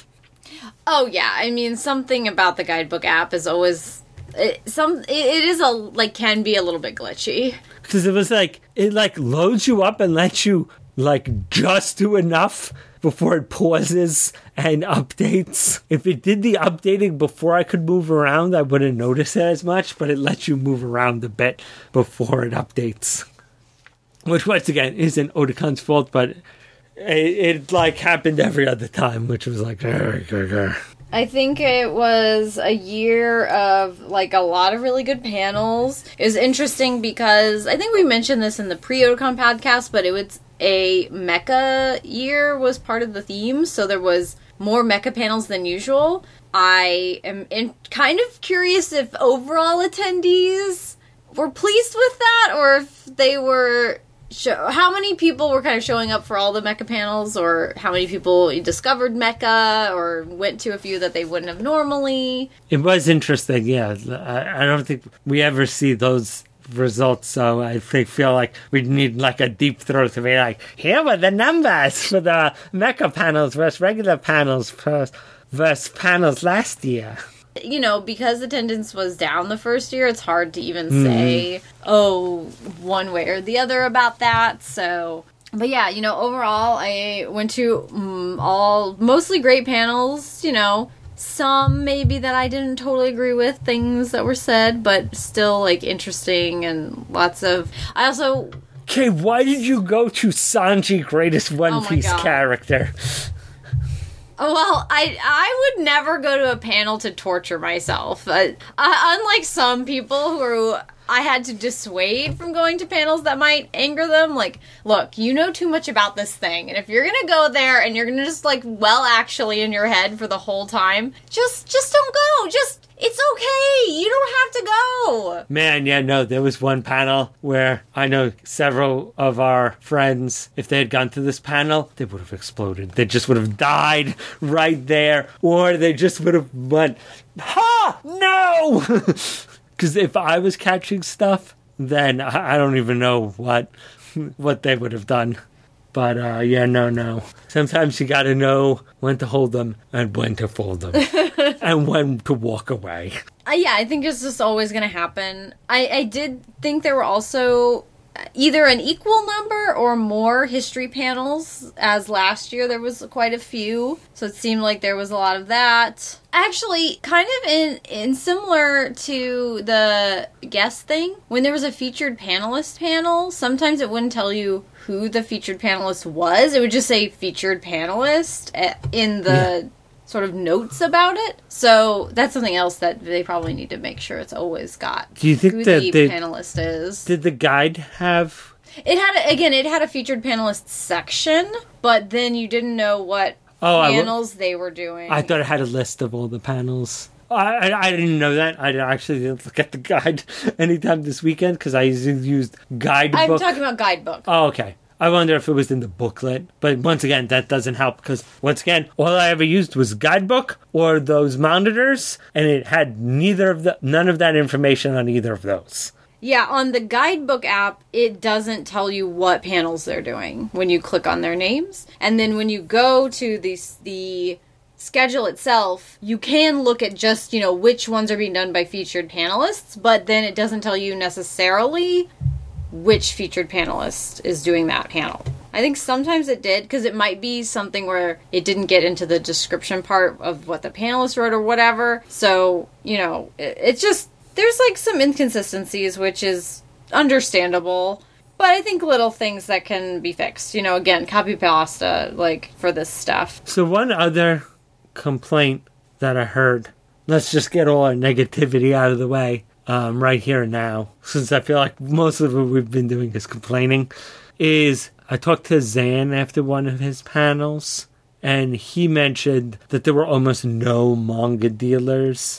Oh yeah, I mean, something about the Guidebook app is always it, some. It, it is a like can be a little bit glitchy because it was like it like loads you up and lets you like just do enough before it pauses and updates. If it did the updating before I could move around, I wouldn't notice it as much, but it lets you move around a bit before it updates. Which, once again, isn't Otacon's fault, but it, it like, happened every other time, which was like... Grr, grr, grr. I think it was a year of, like, a lot of really good panels. It was interesting because I think we mentioned this in the pre-Otacon podcast, but it was a mecha year was part of the theme, so there was more mecha panels than usual. I am in, kind of curious if overall attendees were pleased with that, or if they were... Show, how many people were kind of showing up for all the mecha panels, or how many people discovered mecha or went to a few that they wouldn't have normally? It was interesting, yeah. I, I don't think we ever see those results, so I think, feel like we need like a deep throat to be like, here were the numbers for the mecha panels versus regular panels versus, versus panels last year. You know, because attendance was down the first year, it's hard to even mm. say, oh, one way or the other about that. So, but yeah, you know, overall, I went to um, all mostly great panels, you know, some maybe that I didn't totally agree with, things that were said, but still, like, interesting and lots of... I also... Okay, why did you go to Sanji, greatest One oh Piece character? Well, I I would never go to a panel to torture myself. Uh, uh, unlike some people who I had to dissuade from going to panels that might anger them. Like, look, you know too much about this thing, and if you're gonna go there and you're gonna just like, well, actually, in your head for the whole time, just just don't go. Just It's okay. You don't have to go. Man, yeah, no, there was one panel where I know several of our friends, if they had gone to this panel, they would have exploded. They just would have died right there, or they just would have went, ha, no! Because if I was catching stuff, then I don't even know what what they would have done. But, uh, yeah, no, no. Sometimes you gotta know when to hold them and when to fold them. And when to walk away. Uh, yeah, I think it's just always gonna happen. I, I did think there were also either an equal number or more history panels, as last year there was quite a few. So it seemed like there was a lot of that. Actually, kind of in, in similar to the guest thing, when there was a featured panelist panel, sometimes it wouldn't tell you who the featured panelist was. It would just say featured panelist in the yeah. sort of notes about it. So that's something else that they probably need to make sure it's always got. Do you think who that the they, panelist is? Did the guide have... It had, again, it had a featured panelist section, but then you didn't know what oh, panels w- they were doing. I thought it had a list of all the panels. I, I, I didn't know that. I actually didn't look at the guide anytime this weekend because I used guidebook. I'm talking about guidebook. Oh, okay. I wonder if it was in the booklet. But once again, that doesn't help because, once again, all I ever used was guidebook or those monitors, and it had neither of the none of that information on either of those. Yeah, on the guidebook app, it doesn't tell you what panels they're doing when you click on their names. And then when you go to the the schedule itself, you can look at just, you know, which ones are being done by featured panelists, but then it doesn't tell you necessarily which featured panelist is doing that panel. I think sometimes it did, because it might be something where it didn't get into the description part of what the panelist wrote or whatever. So, you know, it, it's just, there's like some inconsistencies, which is understandable. But I think little things that can be fixed. You know, again, copy pasta, like, for this stuff. So one other complaint that I heard, let's just get all our negativity out of the way um, right here and now, since I feel like most of what we've been doing is complaining, is I talked to Zan after one of his panels, and he mentioned that there were almost no manga dealers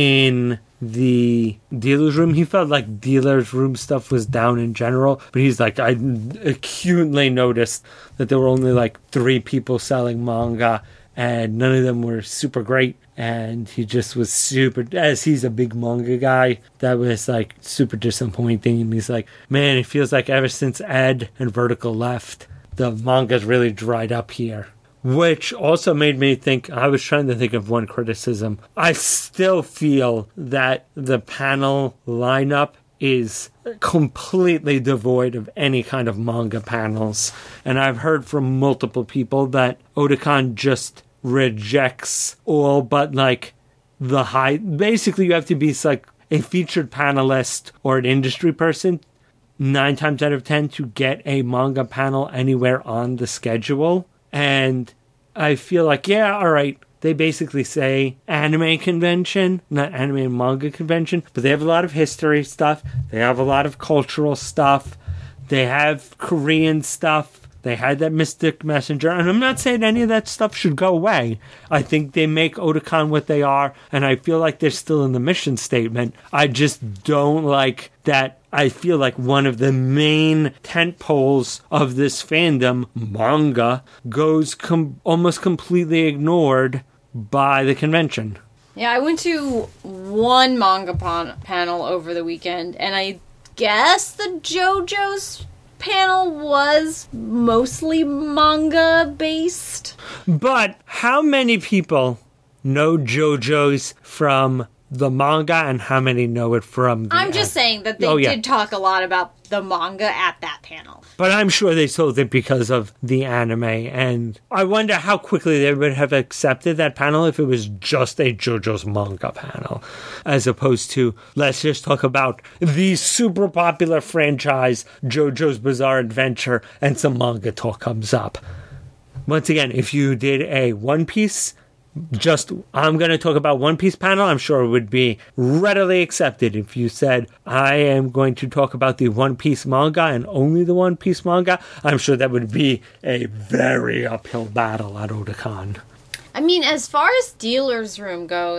in the dealer's room. He felt like dealer's room stuff was down in general, but he's like, I acutely noticed that there were only like three people selling manga, and none of them were super great. And he just was super, as he's a big manga guy, that was like super disappointing. And he's like, man, it feels like ever since Ed and Vertical left, the manga's really dried up here. Which also made me think, I was trying to think of one criticism. I still feel that the panel lineup is completely devoid of any kind of manga panels. And I've heard from multiple people that Otakon just rejects all but like the high. Basically, you have to be like a featured panelist or an industry person nine times out of ten to get a manga panel anywhere on the schedule. And I feel like, yeah, all right, they basically say anime convention, not anime and manga convention, but they have a lot of history stuff. They have a lot of cultural stuff. They have Korean stuff. They had that Mystic Messenger, and I'm not saying any of that stuff should go away. I think they make Otakon what they are, and I feel like they're still in the mission statement. I just don't like that. I feel like one of the main tent poles of this fandom, manga, goes com- almost completely ignored by the convention. Yeah, I went to one manga pan- panel over the weekend, and I guess the JoJo's panel was mostly manga based. But how many people know JoJo's from the manga, and how many know it from the... I'm just saying that they oh, yeah. did talk a lot about the manga at that panel. But I'm sure they sold it because of the anime, and I wonder how quickly they would have accepted that panel if it was just a JoJo's manga panel, as opposed to, let's just talk about the super popular franchise, JoJo's Bizarre Adventure, and some manga talk comes up. Once again, if you did a One Piece... Just, I'm going to talk about One Piece panel, I'm sure it would be readily accepted if you said, I am going to talk about the One Piece manga and only the One Piece manga. I'm sure that would be a very uphill battle at Otakon. I mean, as far as dealer's room goes,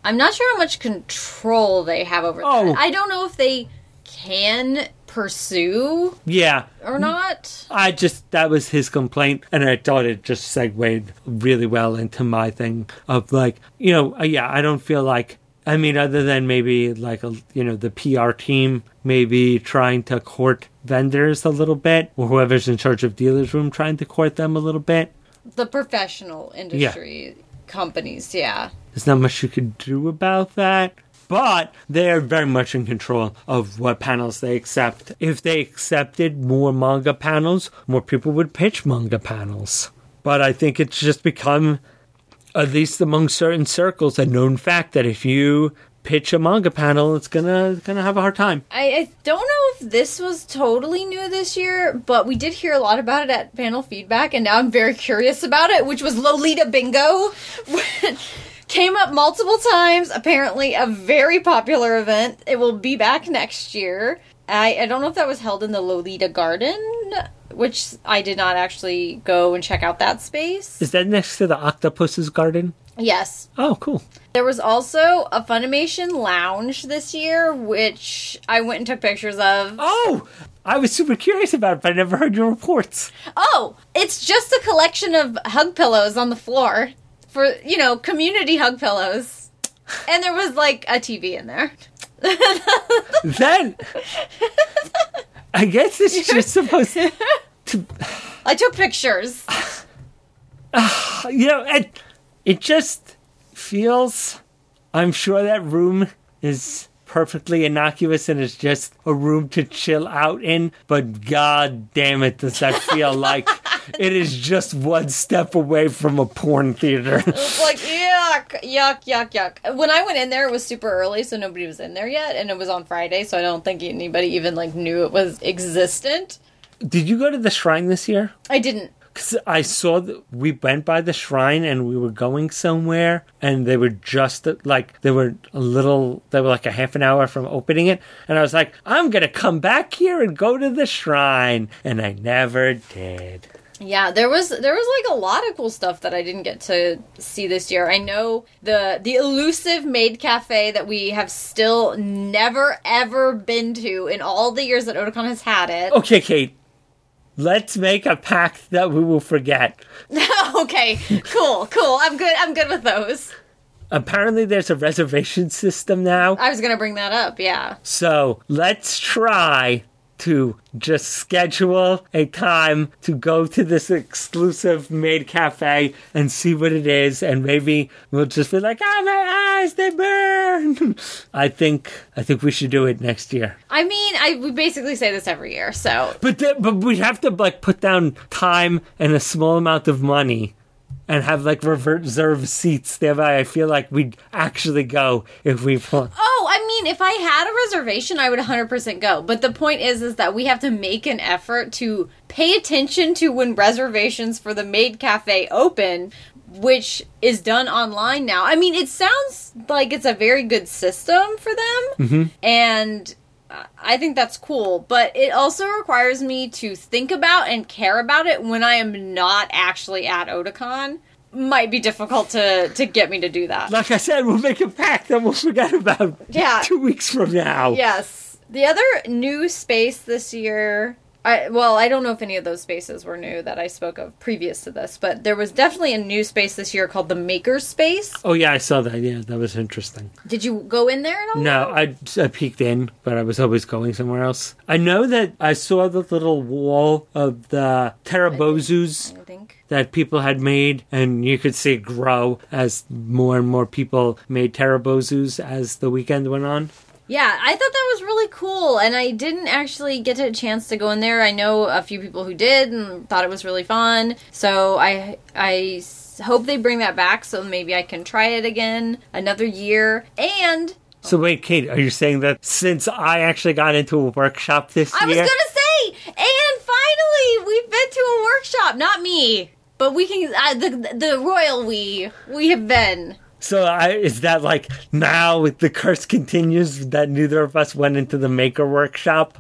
I'm not sure how much control they have over Oh. that. I don't know if they can pursue Yeah. or not. I just, that was his complaint, and I thought it just segued really well into my thing of like, you know, uh, yeah, I don't feel like, I mean, other than maybe like, a, you know, the P R team maybe trying to court vendors a little bit, or whoever's in charge of dealer's room trying to court them a little bit. The professional industry companies, yeah. There's not much you could do about that. But they're very much in control of what panels they accept. If they accepted more manga panels, more people would pitch manga panels. But I think it's just become, at least among certain circles, a known fact that if you pitch a manga panel, it's gonna gonna have a hard time. I, I don't know if this was totally new this year, but we did hear a lot about it at panel feedback, and now I'm very curious about it, which was Lolita Bingo. Came up multiple times. Apparently a very popular event. It will be back next year. I, I don't know if that was held in the Lolita Garden, which I did not actually go and check out that space. Is that next to the Octopus's Garden? Yes. Oh, cool. There was also a Funimation lounge this year, which I went and took pictures of. Oh! I was super curious about it, but I never heard your reports. Oh! It's just a collection of hug pillows on the floor. For, you know, community hug pillows. And there was, like, a T V in there. Then, I guess it's just supposed to... I took pictures. You know, it, it just feels... I'm sure that room is perfectly innocuous and it's just a room to chill out in, but god damn it, does that feel like it is just one step away from a porn theater. It was like, yuck, yuck, yuck, yuck. When I went in there, it was super early, so nobody was in there yet, and it was on Friday, so I don't think anybody even, like, knew it was existent. Did you go to the shrine this year? I didn't. Because I saw that we went by the shrine and we were going somewhere and they were just like, they were a little, they were like a half an hour from opening it. And I was like, I'm going to come back here and go to the shrine. And I never did. Yeah, there was there was like a lot of cool stuff that I didn't get to see this year. I know the the elusive maid cafe that we have still never ever been to in all the years that Otakon has had it. Okay, Kate. Let's make a pact that we will forget. Okay, cool, cool. I'm good. I'm good with those. Apparently there's a reservation system now. I was going to bring that up, yeah. So let's try to just schedule a time to go to this exclusive maid cafe and see what it is, and maybe we'll just be like, oh, my eyes, they burn. I think I think we should do it next year. I mean, I we basically say this every year, so. But th- but we have to like put down time and a small amount of money and have like reserve seats. Thereby, I feel like we'd actually go if we want. Oh, I mean, if I had a reservation, I would one hundred percent go. But the point is, is that we have to make an effort to pay attention to when reservations for the maid cafe open, which is done online now. I mean, it sounds like it's a very good system for them, Mm-hmm. and I think that's cool, but it also requires me to think about and care about it when I am not actually at Otakon. Might be difficult to, to get me to do that. Like I said, we'll make a pact that we'll forget about Yeah. two weeks from now. Yes. The other new space this year... I, well, I don't know if any of those spaces were new that I spoke of previous to this, but there was definitely a new space this year called the Maker Space. Oh, yeah, I saw that. Yeah, that was interesting. Did you go in there at all? No, I, I peeked in, but I was always going somewhere else. I know that I saw the little wall of the Terabozus I think. that people had made, and you could see it grow as more and more people made Terabozus as the weekend went on. Yeah, I thought that was really cool, and I didn't actually get a chance to go in there. I know a few people who did and thought it was really fun, so I I hope they bring that back so maybe I can try it again another year. And... So wait, Kate, are you saying that since I actually got into a workshop this I was year... gonna say, and finally, we've been to a workshop. Not me, but we can, uh, the, the royal we, we have been... So I, is that like now the curse continues that neither of us went into the maker workshop?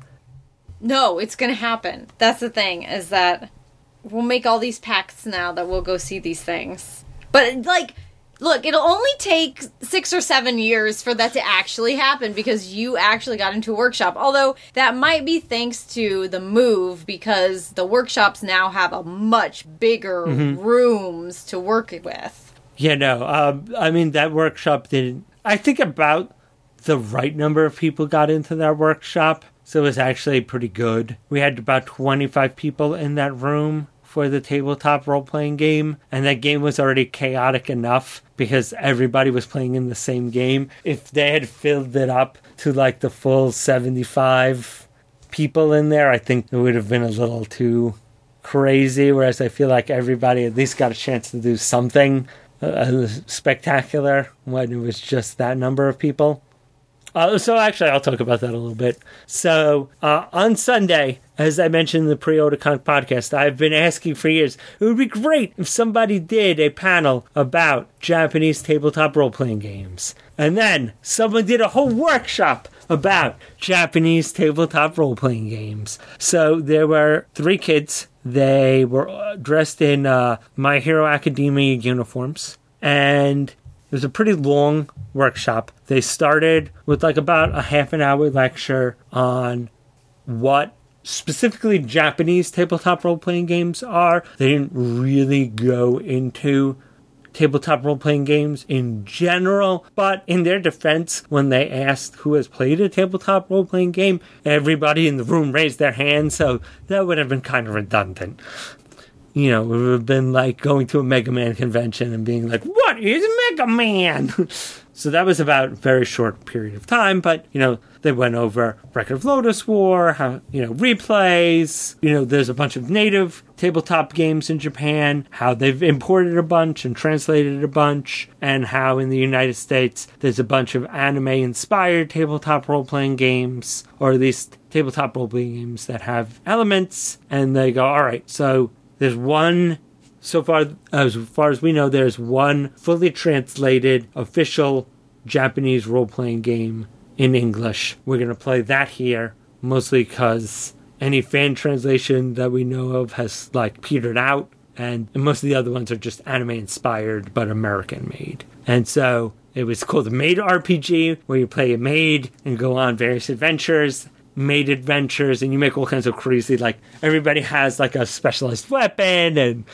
No, it's going to happen. That's the thing, is that we'll make all these pacts now that we'll go see these things. But, like, Look, it'll only take six or seven years for that to actually happen because you actually got into a workshop. Although that might be thanks to the move because the workshops now have a much bigger mm-hmm. rooms to work with. Yeah, no. Um, I mean, that workshop didn't... I think about the right number of people got into that workshop. So it was actually pretty good. We had about twenty-five people in that room for the tabletop role-playing game. And that game was already chaotic enough because everybody was playing in the same game. If they had filled it up to like the full seventy-five people in there, I think it would have been a little too crazy. Whereas I feel like everybody at least got a chance to do something uh, spectacular when it was just that number of people. Uh, so actually, I'll talk about that a little bit. So uh, on Sunday, as I mentioned in the Pre-Otakon podcast, I've been asking for years, it would be great if somebody did a panel about Japanese tabletop role-playing games. And then someone did a whole workshop about Japanese tabletop role-playing games. So there were three kids. They were dressed in uh, My Hero Academia uniforms. And it was a pretty long workshop. They started with like about a half an hour lecture on what specifically Japanese tabletop role-playing games are. They didn't really go into tabletop role-playing games in general, but in their defense, when they asked who has played a tabletop role-playing game, everybody in the room raised their hand, so that would have been kind of redundant. You know, it would have been like going to a Mega Man convention and being like, what is Mega Man? So that was about a very short period of time, but, you know, they went over Record of Lodoss War, how, you know, replays, you know, there's a bunch of native tabletop games in Japan, how they've imported a bunch and translated a bunch, and how in the United States there's a bunch of anime-inspired tabletop role-playing games, or at least tabletop role-playing games that have elements, and they go, all right, so there's one, so far as far as we know, there's one fully translated official Japanese role-playing game in English. We're going to play that here, mostly because any fan translation that we know of has, like, petered out, and, and most of the other ones are just anime-inspired, but American-made. And so it was called a Maid R P G, where you play a maid and go on various adventures, maid adventures, and you make all kinds of crazy, like, everybody has like a specialized weapon and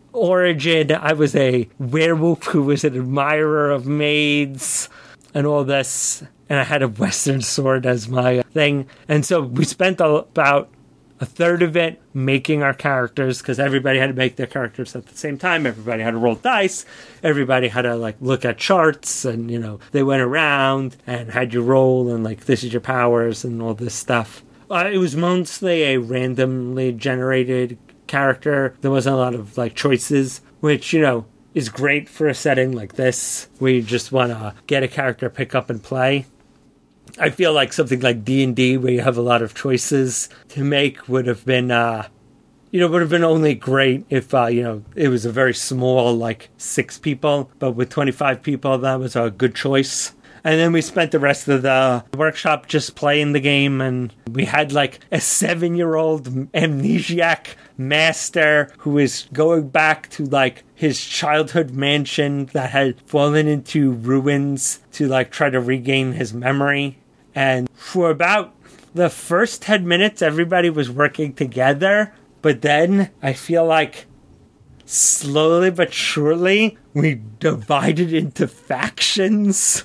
origin. I was a werewolf who was an admirer of maids and all this, and I had a western sword as my thing. And so we spent about a third of it making our characters, because everybody had to make their characters at the same time. Everybody had to roll dice. Everybody had to, like, look at charts, and, you know, they went around and had you roll, and, like, this is your powers and all this stuff. Uh, it was mostly a randomly generated character. There wasn't a lot of, like, choices, which, you know, is great for a setting like this, where you just want to get a character, pick up, and play. I feel like something like D and D, where you have a lot of choices to make, would have been, uh, you know, would have been only great if, uh, you know, it was a very small, like, six people. But with twenty-five people, that was a good choice. And then we spent the rest of the workshop just playing the game, and we had, like, a seven-year-old amnesiac master who is going back to, like, his childhood mansion that had fallen into ruins to, like, try to regain his memory. And for about the first ten minutes, everybody was working together. But then I feel like slowly but surely we divided into factions.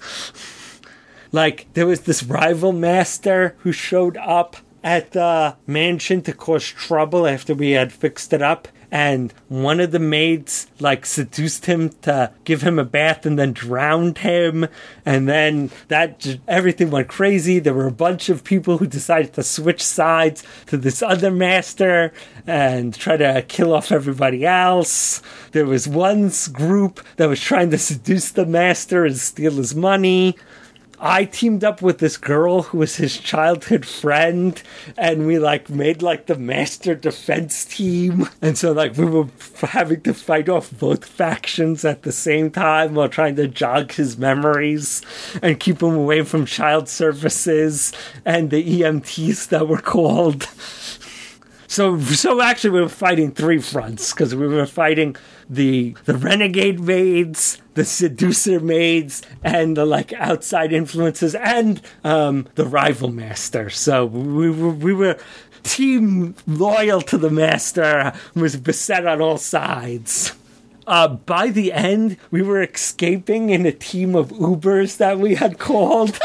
Like, there was this rival master who showed up at the mansion to cause trouble after we had fixed it up. And one of the maids, like, seduced him to give him a bath and then drowned him. And then that just, everything went crazy. There were a bunch of people who decided to switch sides to this other master and try to kill off everybody else. There was one group that was trying to seduce the master and steal his money. I teamed up with this girl who was his childhood friend, and we, like, made, like, the master defense team. And so, like, we were having to fight off both factions at the same time while trying to jog his memories and keep him away from child services and the E M Ts that were called. So, so actually, we were fighting three fronts because we were fighting the the renegade maids, the seducer maids, and the like outside influences, and um, the rival master. So we were we were team loyal to the master, who was beset on all sides. Uh, by the end, we were escaping in a team of Ubers that we had called.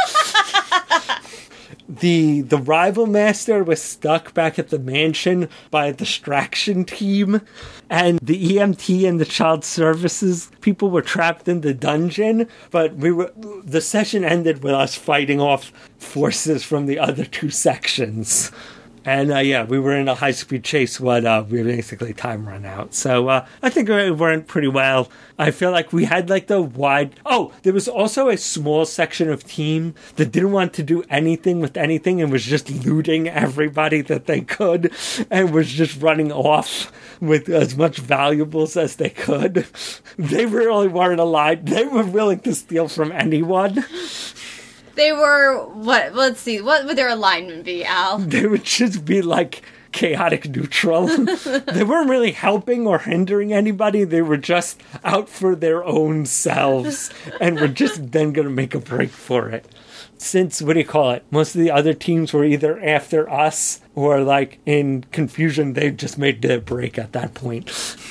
the The rival master was stuck back at the mansion by a distraction team, and the E M T and the child services people were trapped in the dungeon. But we were the session ended with us fighting off forces from the other two sections. And, uh, yeah, we were in a high-speed chase when uh, we basically time run out. So uh, I think it went pretty well. I feel like we had, like, the wide... Oh, there was also a small section of team that didn't want to do anything with anything and was just looting everybody that they could and was just running off with as much valuables as they could. They really weren't aligned. They were willing to steal from anyone. They were, what, let's see, what would their alignment be, Al? They would just be, like, chaotic neutral. They weren't really helping or hindering anybody. They were just out for their own selves and were just then going to make a break for it. Since, what do you call it, most of the other teams were either after us or, like, in confusion, they just made their break at that point.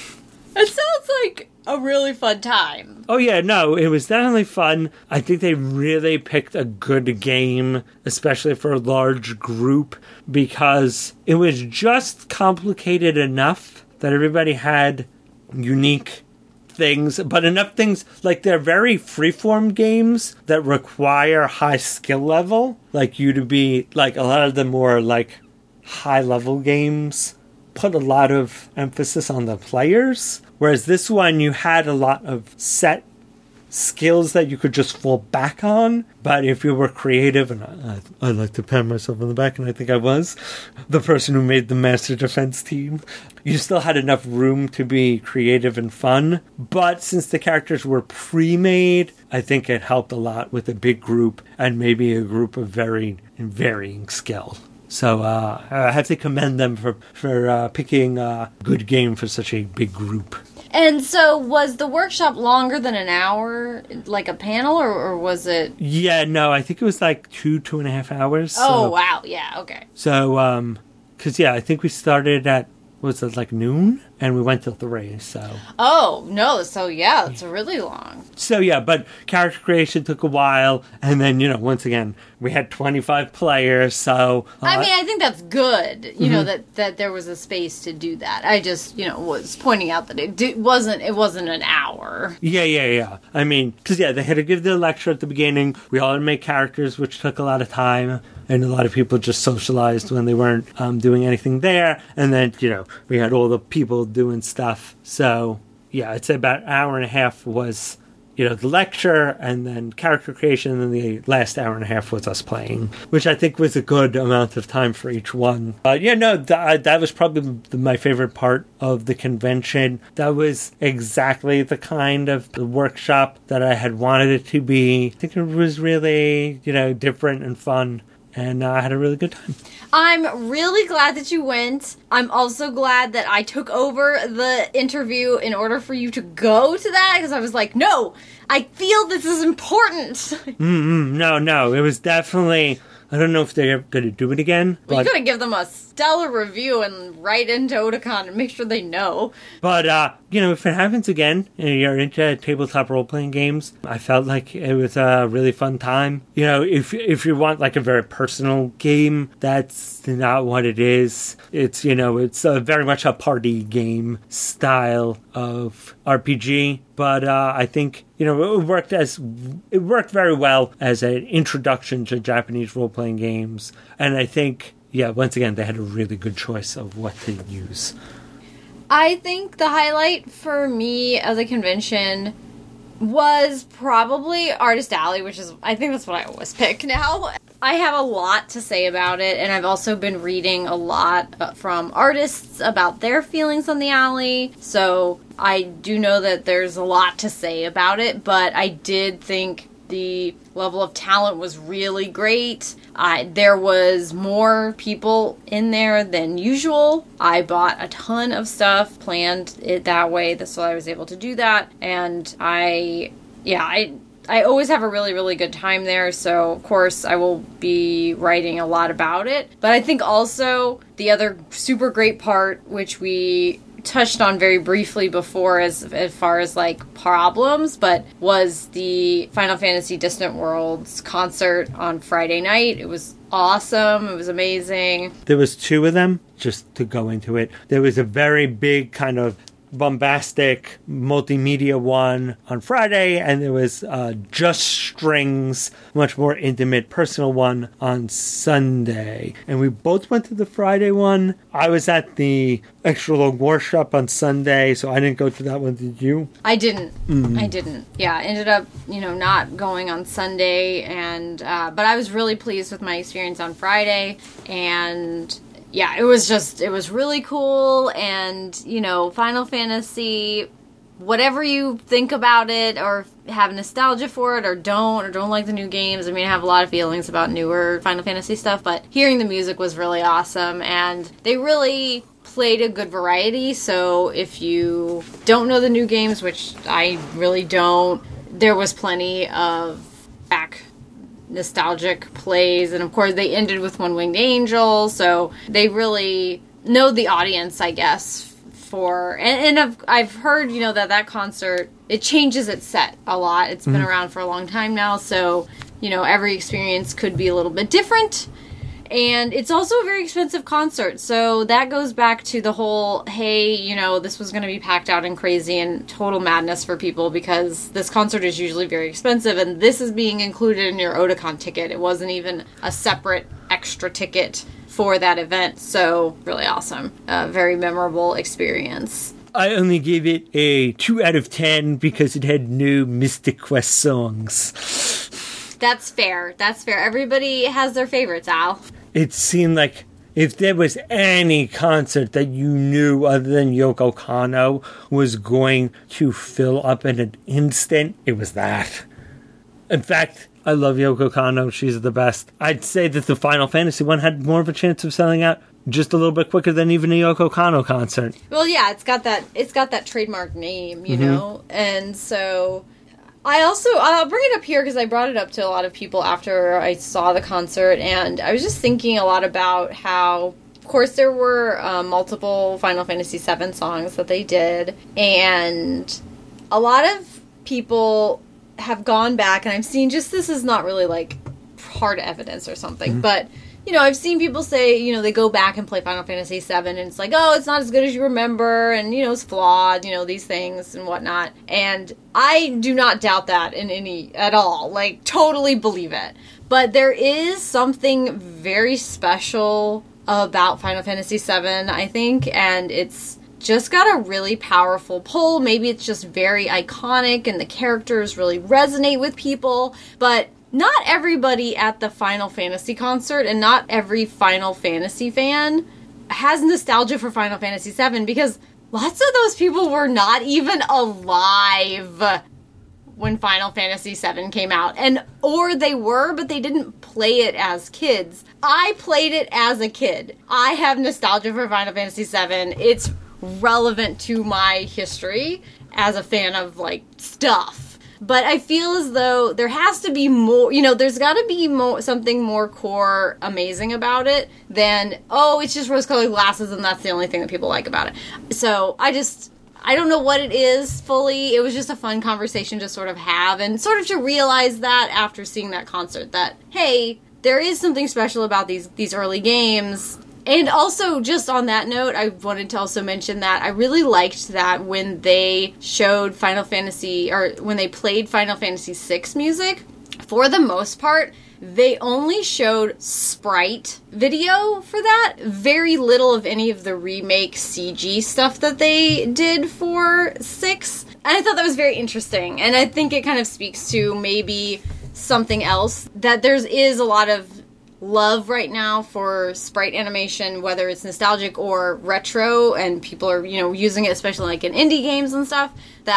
It sounds like a really fun time. Oh, yeah, no, it was definitely fun. I think they really picked a good game, especially for a large group, because it was just complicated enough that everybody had unique things, but enough things, like they're very freeform games that require high skill level, like you to be, like a lot of the more, like, high-level games put a lot of emphasis on the players, whereas this one you had a lot of set skills that you could just fall back on. But if you were creative, and I, I like to pat myself on the back, and I think I was the person who made the Master Defense team, you still had enough room to be creative and fun. But since the characters were pre-made, I think it helped a lot with a big group and maybe a group of very varying skill. So uh, I have to commend them for, for uh, picking a good game for such a big group. And so was the workshop longer than an hour, like a panel, or, or was it? Yeah, no, I think it was like two, two and a half hours. Oh, so, wow. Yeah, okay. So, um, because, yeah, I think we started at, was it like noon? And we went till three, so. Oh, no, so yeah, it's really long. So, yeah, but character creation took a while, and then, you know, once again, we had twenty-five players, so. Uh, I mean, I think that's good, you mm-hmm. know, that, that there was a space to do that. I just, you know, was pointing out that it d- wasn't, it wasn't an hour. Yeah, yeah, yeah. I mean, because, yeah, they had to give the lecture at the beginning. We all had to make characters, which took a lot of time. And a lot of people just socialized when they weren't um, doing anything there. And then, you know, we had all the people doing stuff. So, yeah, I'd say about an hour and a half was, you know, the lecture and then character creation. And then the last hour and a half was us playing, which I think was a good amount of time for each one. Uh, yeah, no, th- that was probably the, my favorite part of the convention. That was exactly the kind of the workshop that I had wanted it to be. I think it was really, you know, different and fun. And uh, I had a really good time. I'm really glad that you went. I'm also glad that I took over the interview in order for you to go to that, because I was like, no, I feel this is important. Mm-mm, no, no, it was definitely... I don't know if they're going to do it again. Well, you got to give them a stellar review and write into Otakon and make sure they know. But, uh, you know, if it happens again and you're into tabletop role-playing games, I felt like it was a really fun time. You know, if if you want, like, a very personal game, that's not what it is. It's, you know, it's uh, very much a party game style of R P G. But uh, I think, you know, it worked as it worked very well as an introduction to Japanese role-playing games. And I think, yeah, once again, they had a really good choice of what to use. I think the highlight for me of the convention was probably Artist Alley, which is, I think that's what I always pick now. I have a lot to say about it, and I've also been reading a lot from artists about their feelings on the alley, so I do know that there's a lot to say about it, but I did think The level of talent was really great. I, there was more people in there than usual. I bought a ton of stuff, planned it that way, so I was able to do that. And I, yeah, I... I always have a really, really good time there, so of course I will be writing a lot about it. But I think also the other super great part, which we touched on very briefly before as, as far as like problems, but was the Final Fantasy Distant Worlds concert on Friday night. It was awesome. It was amazing. There was two of them, just to go into it. There was a very big kind of bombastic multimedia one on Friday, and there was uh, just strings, much more intimate personal one on Sunday. And we both went to the Friday one. I was at the Extra Long Workshop on Sunday, so I didn't go to that one. Did you? I didn't. Mm-hmm. I didn't. Yeah, I ended up, you know, not going on Sunday, and uh, but I was really pleased with my experience on Friday, and yeah, it was just, it was really cool, and, you know, Final Fantasy, whatever you think about it, or have nostalgia for it, or don't, or don't like the new games, I mean, I have a lot of feelings about newer Final Fantasy stuff, but hearing the music was really awesome, and they really played a good variety, so if you don't know the new games, which I really don't, there was plenty of back nostalgic plays, and of course they ended with One Winged Angel, so they really know the audience, I guess, for, and, and I've, I've heard, you know, that that concert, it changes its set a lot. It's been mm-hmm. around for a long time now, so, you know, every experience could be a little bit different. And it's also a very expensive concert, so that goes back to the whole, hey, you know, this was going to be packed out and crazy and total madness for people, because this concert is usually very expensive, and this is being included in your Otakon ticket. It wasn't even a separate extra ticket for that event, so really awesome. A very memorable experience. I only gave it a two out of ten because it had new Mystic Quest songs. That's fair. That's fair. Everybody has their favorites, Al. It seemed like if there was any concert that you knew other than Yoko Kanno was going to fill up in an instant, it was that. In fact, I love Yoko Kanno. She's the best. I'd say that the Final Fantasy one had more of a chance of selling out just a little bit quicker than even a Yoko Kanno concert. Well, yeah, it's got that, it's got that trademark name, you mm-hmm. know? And so I also, I'll bring it up here because I brought it up to a lot of people after I saw the concert, and I was just thinking a lot about how, of course, there were uh, multiple Final Fantasy seven songs that they did, and a lot of people have gone back, and I've seen, just, this is not really, like, hard evidence or something, mm-hmm. but, you know, I've seen people say, you know, they go back and play Final Fantasy seven, and it's like, oh, it's not as good as you remember, and, you know, it's flawed, you know, these things and whatnot. And I do not doubt that in any, at all. Like, totally believe it. But there is something very special about Final Fantasy seven, I think, and it's just got a really powerful pull. Maybe it's just very iconic, and the characters really resonate with people, but not everybody at the Final Fantasy concert, and not every Final Fantasy fan has nostalgia for Final Fantasy seven, because lots of those people were not even alive when Final Fantasy seven came out. And, or they were, but they didn't play it as kids. I played it as a kid. I have nostalgia for Final Fantasy seven. It's relevant to my history as a fan of, like, stuff. But I feel as though there has to be more, you know, there's got to be more, something more core amazing about it than, oh, it's just rose-colored glasses and that's the only thing that people like about it. So I just, I don't know what it is fully. It was just a fun conversation to sort of have, and sort of to realize that after seeing that concert, that, hey, there is something special about these, these early games. And also, just on that note, I wanted to also mention that I really liked that when they showed Final Fantasy, or when they played Final Fantasy six music, for the most part, they only showed sprite video for that. Very little of any of the remake C G stuff that they did for six. And I thought that was very interesting. And I think it kind of speaks to maybe something else, that there is a lot of love right now for sprite animation, whether it's nostalgic or retro, and people are, you know, using it, especially like in indie games and stuff, that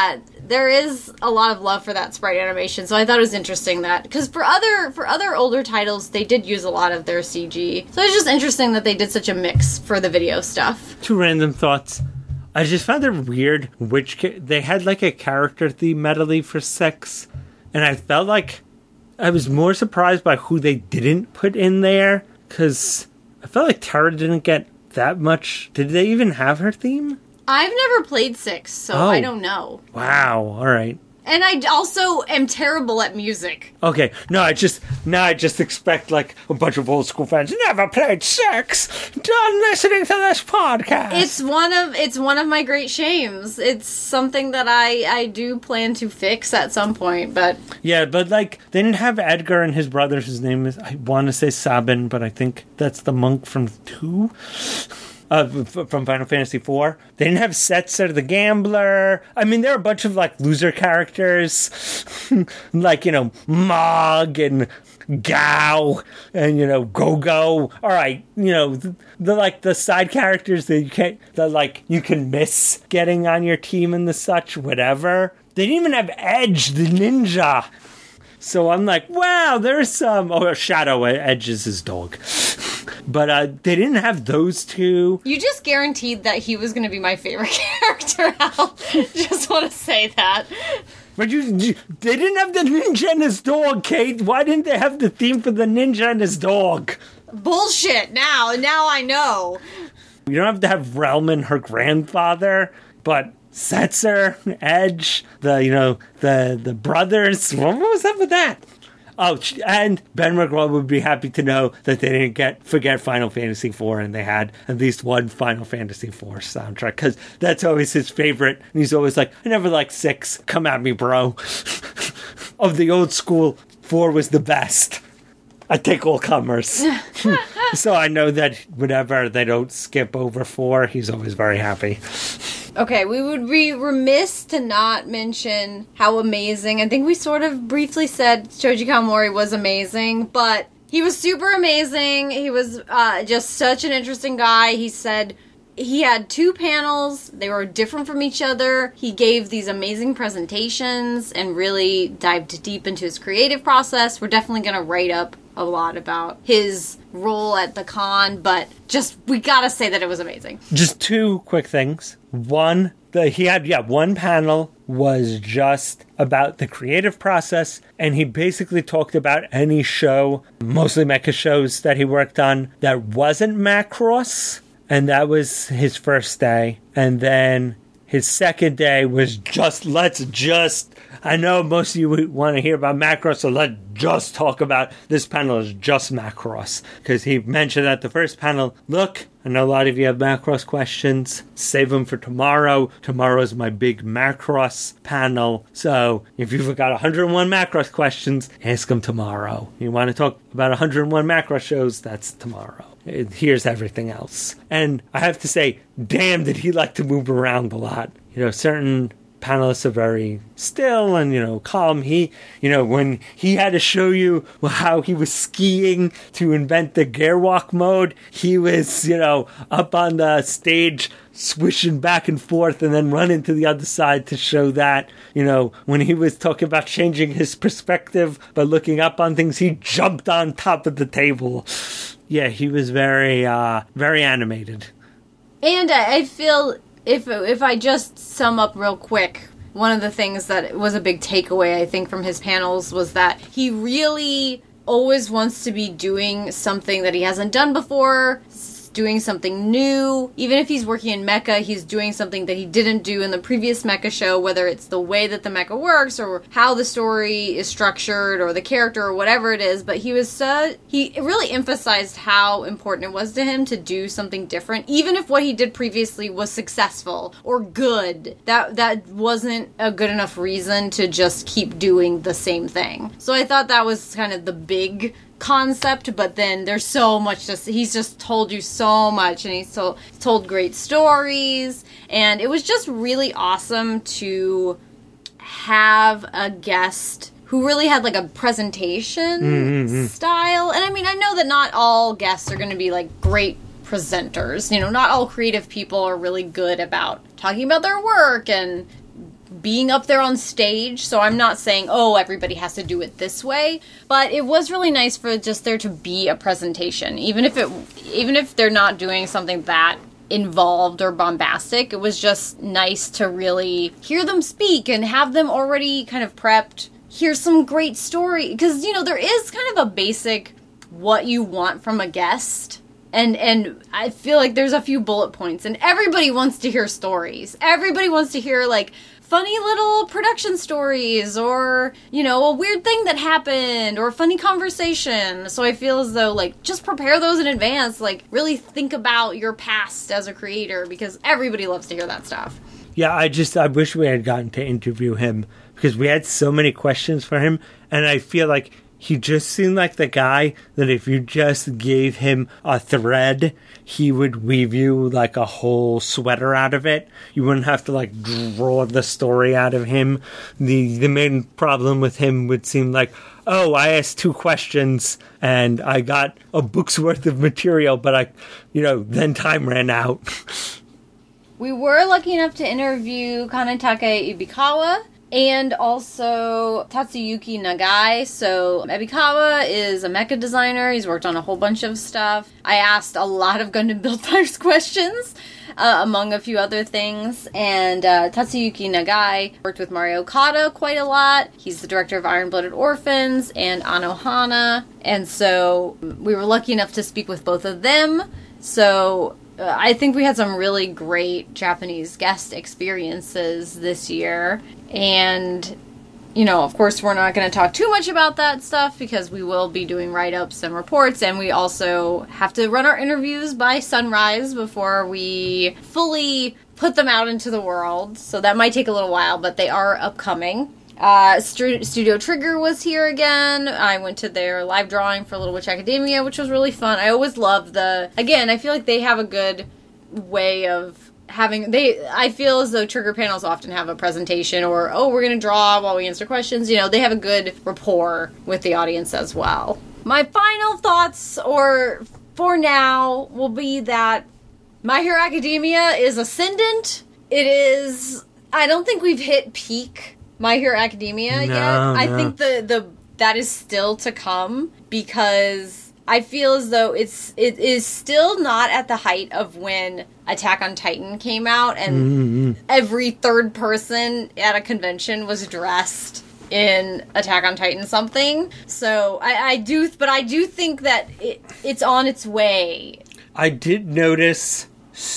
there is a lot of love for that sprite animation, so I thought it was interesting that, because for other for other older titles, they did use a lot of their C G. So it's just interesting that they did such a mix for the video stuff. Two random thoughts. I just found it weird which ca- they had like a character theme medley for six, and I felt like I was more surprised by who they didn't put in there, because I felt like Tara didn't get that much. Did they even have her theme? I've never played six, so oh. I don't know. Wow, alright. And I also am terrible at music. Okay, no, I just, now I just expect, like, a bunch of old school fans, never played six, done listening to this podcast. It's one of, it's one of my great shames. It's something that I, I do plan to fix at some point, but... Yeah, but, like, they didn't have Edgar and his brother, whose name is, I want to say Sabin, but I think that's the monk from two? Uh, from Final Fantasy four. They didn't have Setzer the Gambler. I mean, there are a bunch of, like, loser characters. Like, you know, Mog and Gao and, you know, Go-Go. All right, you know, the, the, like, the side characters that you can't, that, like, you can miss getting on your team and the such, whatever. They didn't even have Edge, the ninja. So I'm like, wow, there's some... Oh, Shadow, Edge is his dog. But uh, they didn't have those two. You just guaranteed that he was going to be my favorite character, Al. Just want to say that. But you, you, they didn't have the ninja and his dog, Kate. Why didn't they have the theme for the ninja and his dog? Bullshit, now. Now I know. You don't have to have Relm and her grandfather, but... Setzer, Edge, the, you know, the the brothers. What was up with that? Oh, and Ben McGraw would be happy to know that they didn't get forget Final Fantasy four and they had at least one Final Fantasy four soundtrack, because that's always his favorite. And he's always like, I never liked six. Come at me, bro. Of the old school, four was the best. I take all comers. So I know that whenever they don't skip over four, he's always very happy. Okay, we would be remiss to not mention how amazing, I think we sort of briefly said Shoji Kawamori was amazing, but he was super amazing. He was uh, just such an interesting guy. He said he had two panels. They were different from each other. He gave these amazing presentations and really dived deep into his creative process. We're definitely going to write up a lot about his role at the con, but just, we gotta say that it was amazing. Just two quick things. One, the, he had, yeah, one panel was just about the creative process, and he basically talked about any show, mostly mecha shows that he worked on, that wasn't Macross, and that was his first day. And then his second day was just, let's just, I know most of you want to hear about Macross, so let's just talk about this panel is just Macross. Because he mentioned at the first panel, look, I know a lot of you have Macross questions. Save them for tomorrow. Tomorrow's my big Macross panel. So if you've got one hundred one Macross questions, ask them tomorrow. You want to talk about one hundred one Macross shows, that's tomorrow. Here's everything else. And I have to say, damn, did he like to move around a lot. You know, certain panelists are very still and, you know, calm. He, you know, when he had to show you how he was skiing to invent the Gearwalk mode, he was, you know, up on the stage swishing back and forth and then running to the other side to show that. You know, when he was talking about changing his perspective by looking up on things, he jumped on top of the table. Yeah, he was very, uh, very animated. And I feel, if if I just sum up real quick, one of the things that was a big takeaway, I think, from his panels was that he really always wants to be doing something that he hasn't done before, doing something new. Even if he's working in mecha, he's doing something that he didn't do in the previous mecha show, whether it's the way that the mecha works or how the story is structured or the character or whatever it is. But he was so, he really emphasized how important it was to him to do something different, even if what he did previously was successful or good. That that wasn't a good enough reason to just keep doing the same thing. So I thought that was kind of the big concept, but then there's so much, just he's just told you so much, and he's told, told great stories, and it was just really awesome to have a guest who really had like a presentation mm-hmm. style. And I mean, I know that not all guests are going to be like great presenters, you know, not all creative people are really good about talking about their work and being up there on stage. So I'm not saying, oh, everybody has to do it this way. But it was really nice for just there to be a presentation. Even if it, even if they're not doing something that involved or bombastic, it was just nice to really hear them speak and have them already kind of prepped. Here's some great story. Because, you know, there is kind of a basic what you want from a guest. And and I feel like there's a few bullet points, and everybody wants to hear stories. Everybody wants to hear, like, funny little production stories, or, you know, a weird thing that happened, or a funny conversation. So I feel as though, like, just prepare those in advance. Like, really think about your past as a creator, because everybody loves to hear that stuff. Yeah, I just, I wish we had gotten to interview him, because we had so many questions for him, and I feel like he just seemed like the guy that if you just gave him a thread, he would weave you like a whole sweater out of it. You wouldn't have to like draw the story out of him. The the main problem with him would seem like, oh, I asked two questions and I got a book's worth of material, but I, you know, then time ran out. We were lucky enough to interview Kanetake Ibikawa and also Tatsuyuki Nagai. So Ibikawa is a mecha designer. He's worked on a whole bunch of stuff. I asked a lot of Gundam Build Fighters questions, uh, among a few other things. And uh, Tatsuyuki Nagai worked with Mario Okada quite a lot. He's the director of Iron Blooded Orphans and Anohana. And so we were lucky enough to speak with both of them. So Uh, I think we had some really great Japanese guest experiences this year. And, you know, of course, we're not going to talk too much about that stuff because we will be doing write-ups and reports. And we also have to run our interviews by sunrise before we fully put them out into the world. So that might take a little while, but they are upcoming. Uh, St- Studio Trigger was here again. I went to their live drawing for Little Witch Academia, which was really fun. I always love the, again, I feel like they have a good way of having, they, I feel as though Trigger panels often have a presentation or, oh, we're going to draw while we answer questions. You know, they have a good rapport with the audience as well. My final thoughts, or for now, will be that My Hero Academia is ascendant. It is, I don't think we've hit peak My Hero Academia no, yet. I no. think the, the that is still to come, because I feel as though it's it is still not at the height of when Attack on Titan came out and mm-hmm. every third person at a convention was dressed in Attack on Titan something. So I, I do, but I do think that it, it's on its way. I did notice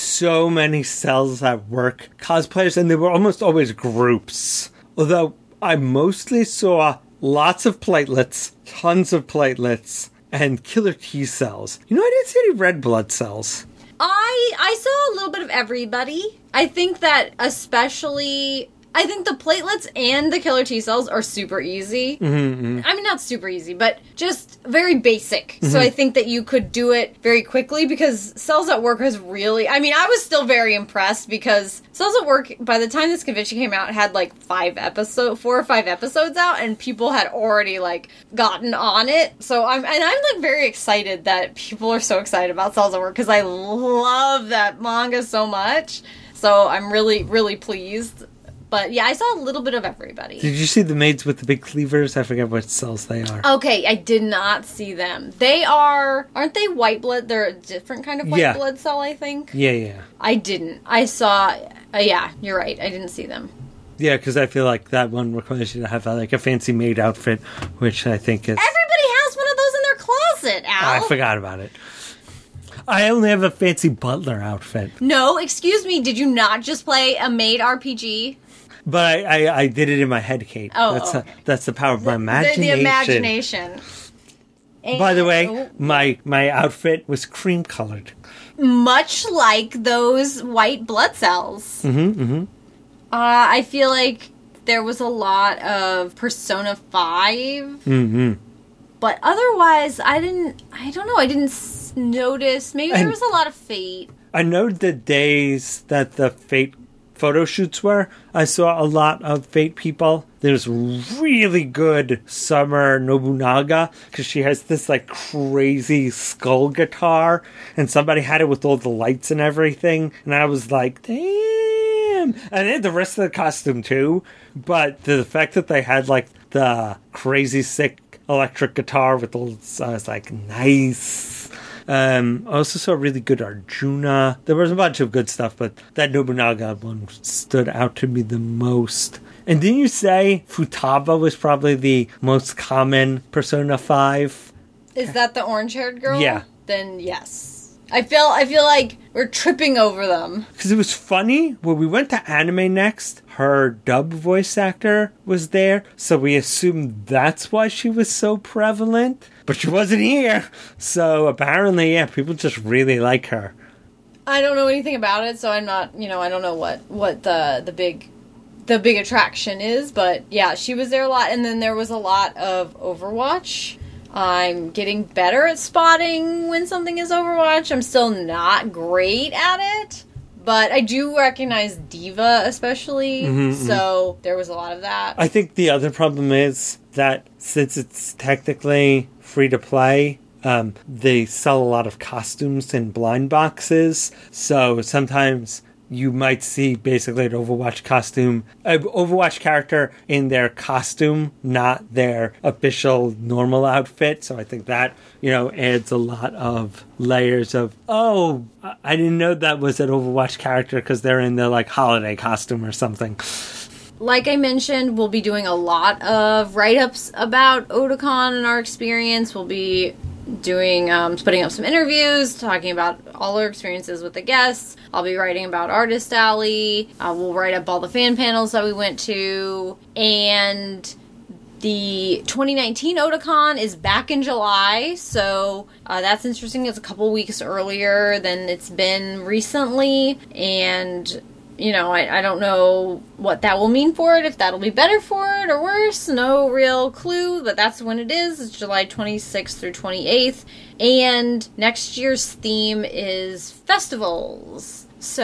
so many cells at work cosplayers, and they were almost always groups. Although I mostly saw lots of platelets, tons of platelets, and killer T cells. You know, I didn't see any red blood cells. I I saw a little bit of everybody. I think that especially, I think the platelets and the killer T cells are super easy. Mm-hmm. I mean, not super easy, but just very basic. Mm-hmm. So I think that you could do it very quickly, because Cells at Work was really, I mean, I was still very impressed, because Cells at Work, by the time this convention came out, had like five episodes, four or five episodes out, and people had already like gotten on it. So I'm, and I'm like very excited that people are so excited about Cells at Work, because I love that manga so much. So I'm really, really pleased. But yeah, I saw a little bit of everybody. Did you see the maids with the big cleavers? I forget what cells they are. Okay, I did not see them. They are, aren't they white blood? They're a different kind of white yeah. blood cell, I think. Yeah, yeah. I didn't. I saw, uh, yeah, you're right. I didn't see them. Yeah, because I feel like that one requires you to have like a fancy maid outfit, which I think is... Everybody has one of those in their closet, Al. I forgot about it. I only have a fancy butler outfit. No, excuse me, did you not just play a maid R P G? But I, I, I did it in my head, Kate. Oh, that's, oh. A, that's the power of my The, imagination. the imagination. By the way, And my my outfit was cream colored. much like those white blood cells. Mm-hmm, mm-hmm. Uh, I feel like there was a lot of Persona five. Mm-hmm. But otherwise, I didn't, I don't know, I didn't s- notice. Maybe And there was a lot of Fate. I know the days that the Fate photo shoots were, I saw a lot of Fate people. There's really good Summer Nobunaga, because she has this like crazy skull guitar, and somebody had it with all the lights and everything, and I was like, damn, them, and they had the rest of the costume too. But the fact that they had like the crazy sick electric guitar with the, I was like, nice. Um, I also saw really good Arjuna. There was a bunch of good stuff, but that Nobunaga one stood out to me the most. And didn't you say Futaba was probably the most common Persona five? Is that the orange-haired girl? Yeah. Then yes. I feel I feel like we're tripping over them. Because it was funny, when we went to Anime Next, her dub voice actor was there, so we assumed that's why she was so prevalent. But she wasn't here. So apparently, yeah, people just really like her. I don't know anything about it, so I'm not, you know, I don't know what, what the the big the big attraction is. But yeah, she was there a lot, and then there was a lot of Overwatch. I'm getting better at spotting when something is Overwatch. I'm still not great at it, but I do recognize Diva especially, mm-hmm, so mm-hmm. there was a lot of that. I think the other problem is that since it's technically free to play, um, they sell a lot of costumes in blind boxes, so sometimes you might see basically an Overwatch costume, an Overwatch character in their costume, not their official normal outfit. So I think that, you know, adds a lot of layers of, oh, I didn't know that was an Overwatch character because they're in their, like, holiday costume or something. Like I mentioned, we'll be doing a lot of write-ups about Otakon and our experience. We'll be doing, um, putting up some interviews, talking about all our experiences with the guests. I'll be writing about Artist Alley. Uh, we'll write up all the fan panels that we went to. And the twenty nineteen Otakon is back in July, so uh, that's interesting. It's a couple weeks earlier than it's been recently. And you know, I, I don't know what that will mean for it, if that'll be better for it or worse. No real clue, but that's when it is. It's July twenty-sixth through twenty-eighth. And next year's theme is festivals.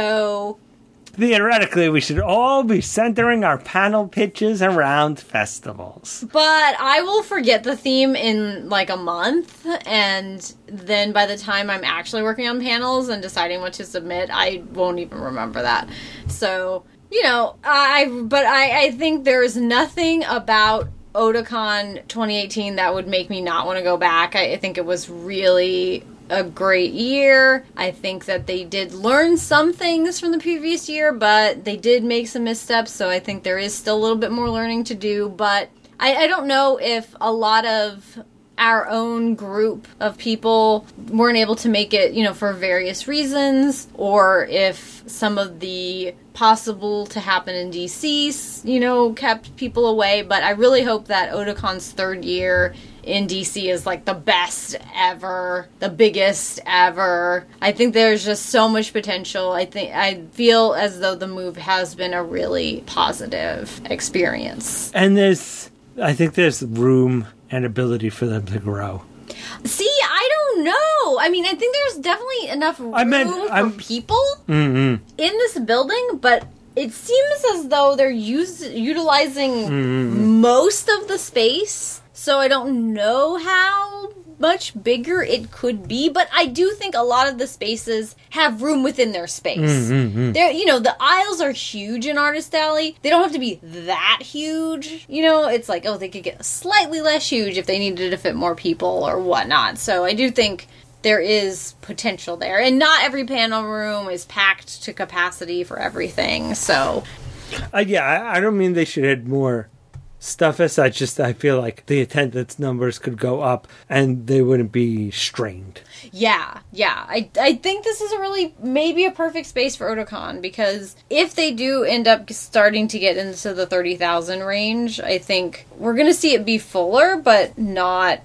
So theoretically, we should all be centering our panel pitches around festivals. But I will forget the theme in like a month, and then by the time I'm actually working on panels and deciding what to submit, I won't even remember that. So, you know, I but I, I think there's nothing about Otakon twenty eighteen that would make me not want to go back. I, I think it was really a great year. I think that they did learn some things from the previous year, but they did make some missteps, so I think there is still a little bit more learning to do. But I, I don't know if a lot of our own group of people weren't able to make it, you know, for various reasons, or if some of the possible to happen in D C, you know, kept people away. But I really hope that Otakon's third year in D C is like the best ever, the biggest ever. I think there's just so much potential. I think I feel as though the move has been a really positive experience. And there's, I think there's room and ability for them to grow. See, I don't know. I mean, I think there's definitely enough room I meant, for I'm, people mm-hmm. in this building, but it seems as though they're use, utilizing mm-hmm. most of the space. So I don't know how much bigger it could be, but I do think a lot of the spaces have room within their space. Mm-hmm. They're, you know, the aisles are huge in Artist Alley. They don't have to be that huge. You know, it's like, oh, they could get slightly less huge if they needed to fit more people or whatnot. So I do think there is potential there. And not every panel room is packed to capacity for everything, so... Uh, yeah, I, I don't mean they should add more stuff as such, just I feel like the attendance numbers could go up and they wouldn't be strained. Yeah, yeah. I, I think this is a really, maybe a perfect space for Otakon, because if they do end up starting to get into the thirty thousand range, I think we're going to see it be fuller, but not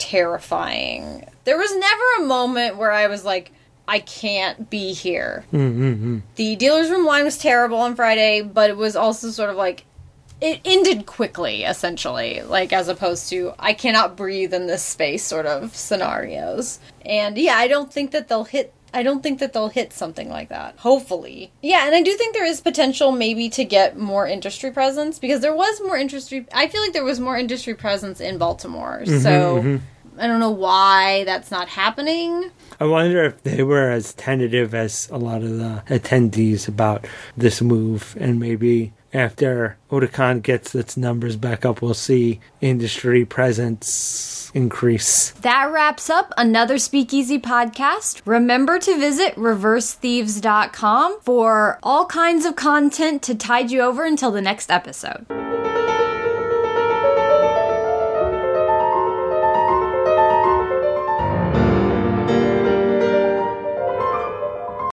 terrifying. There was never a moment where I was like, I can't be here. Mm-hmm. The dealer's room line was terrible on Friday, but it was also sort of like, it ended quickly, essentially, like, as opposed to, I cannot breathe in this space sort of scenarios. And, yeah, I don't think that they'll hit, I don't think that they'll hit something like that. Hopefully. Yeah, and I do think there is potential maybe to get more industry presence, because there was more industry, I feel like there was more industry presence in Baltimore. Mm-hmm, so, mm-hmm. I don't know why that's not happening. I wonder if they were as tentative as a lot of the attendees about this move, and maybe after Otakon gets its numbers back up, we'll see industry presence increase. That wraps up another Speakeasy podcast. Remember to visit reverse thieves dot com for all kinds of content to tide you over until the next episode.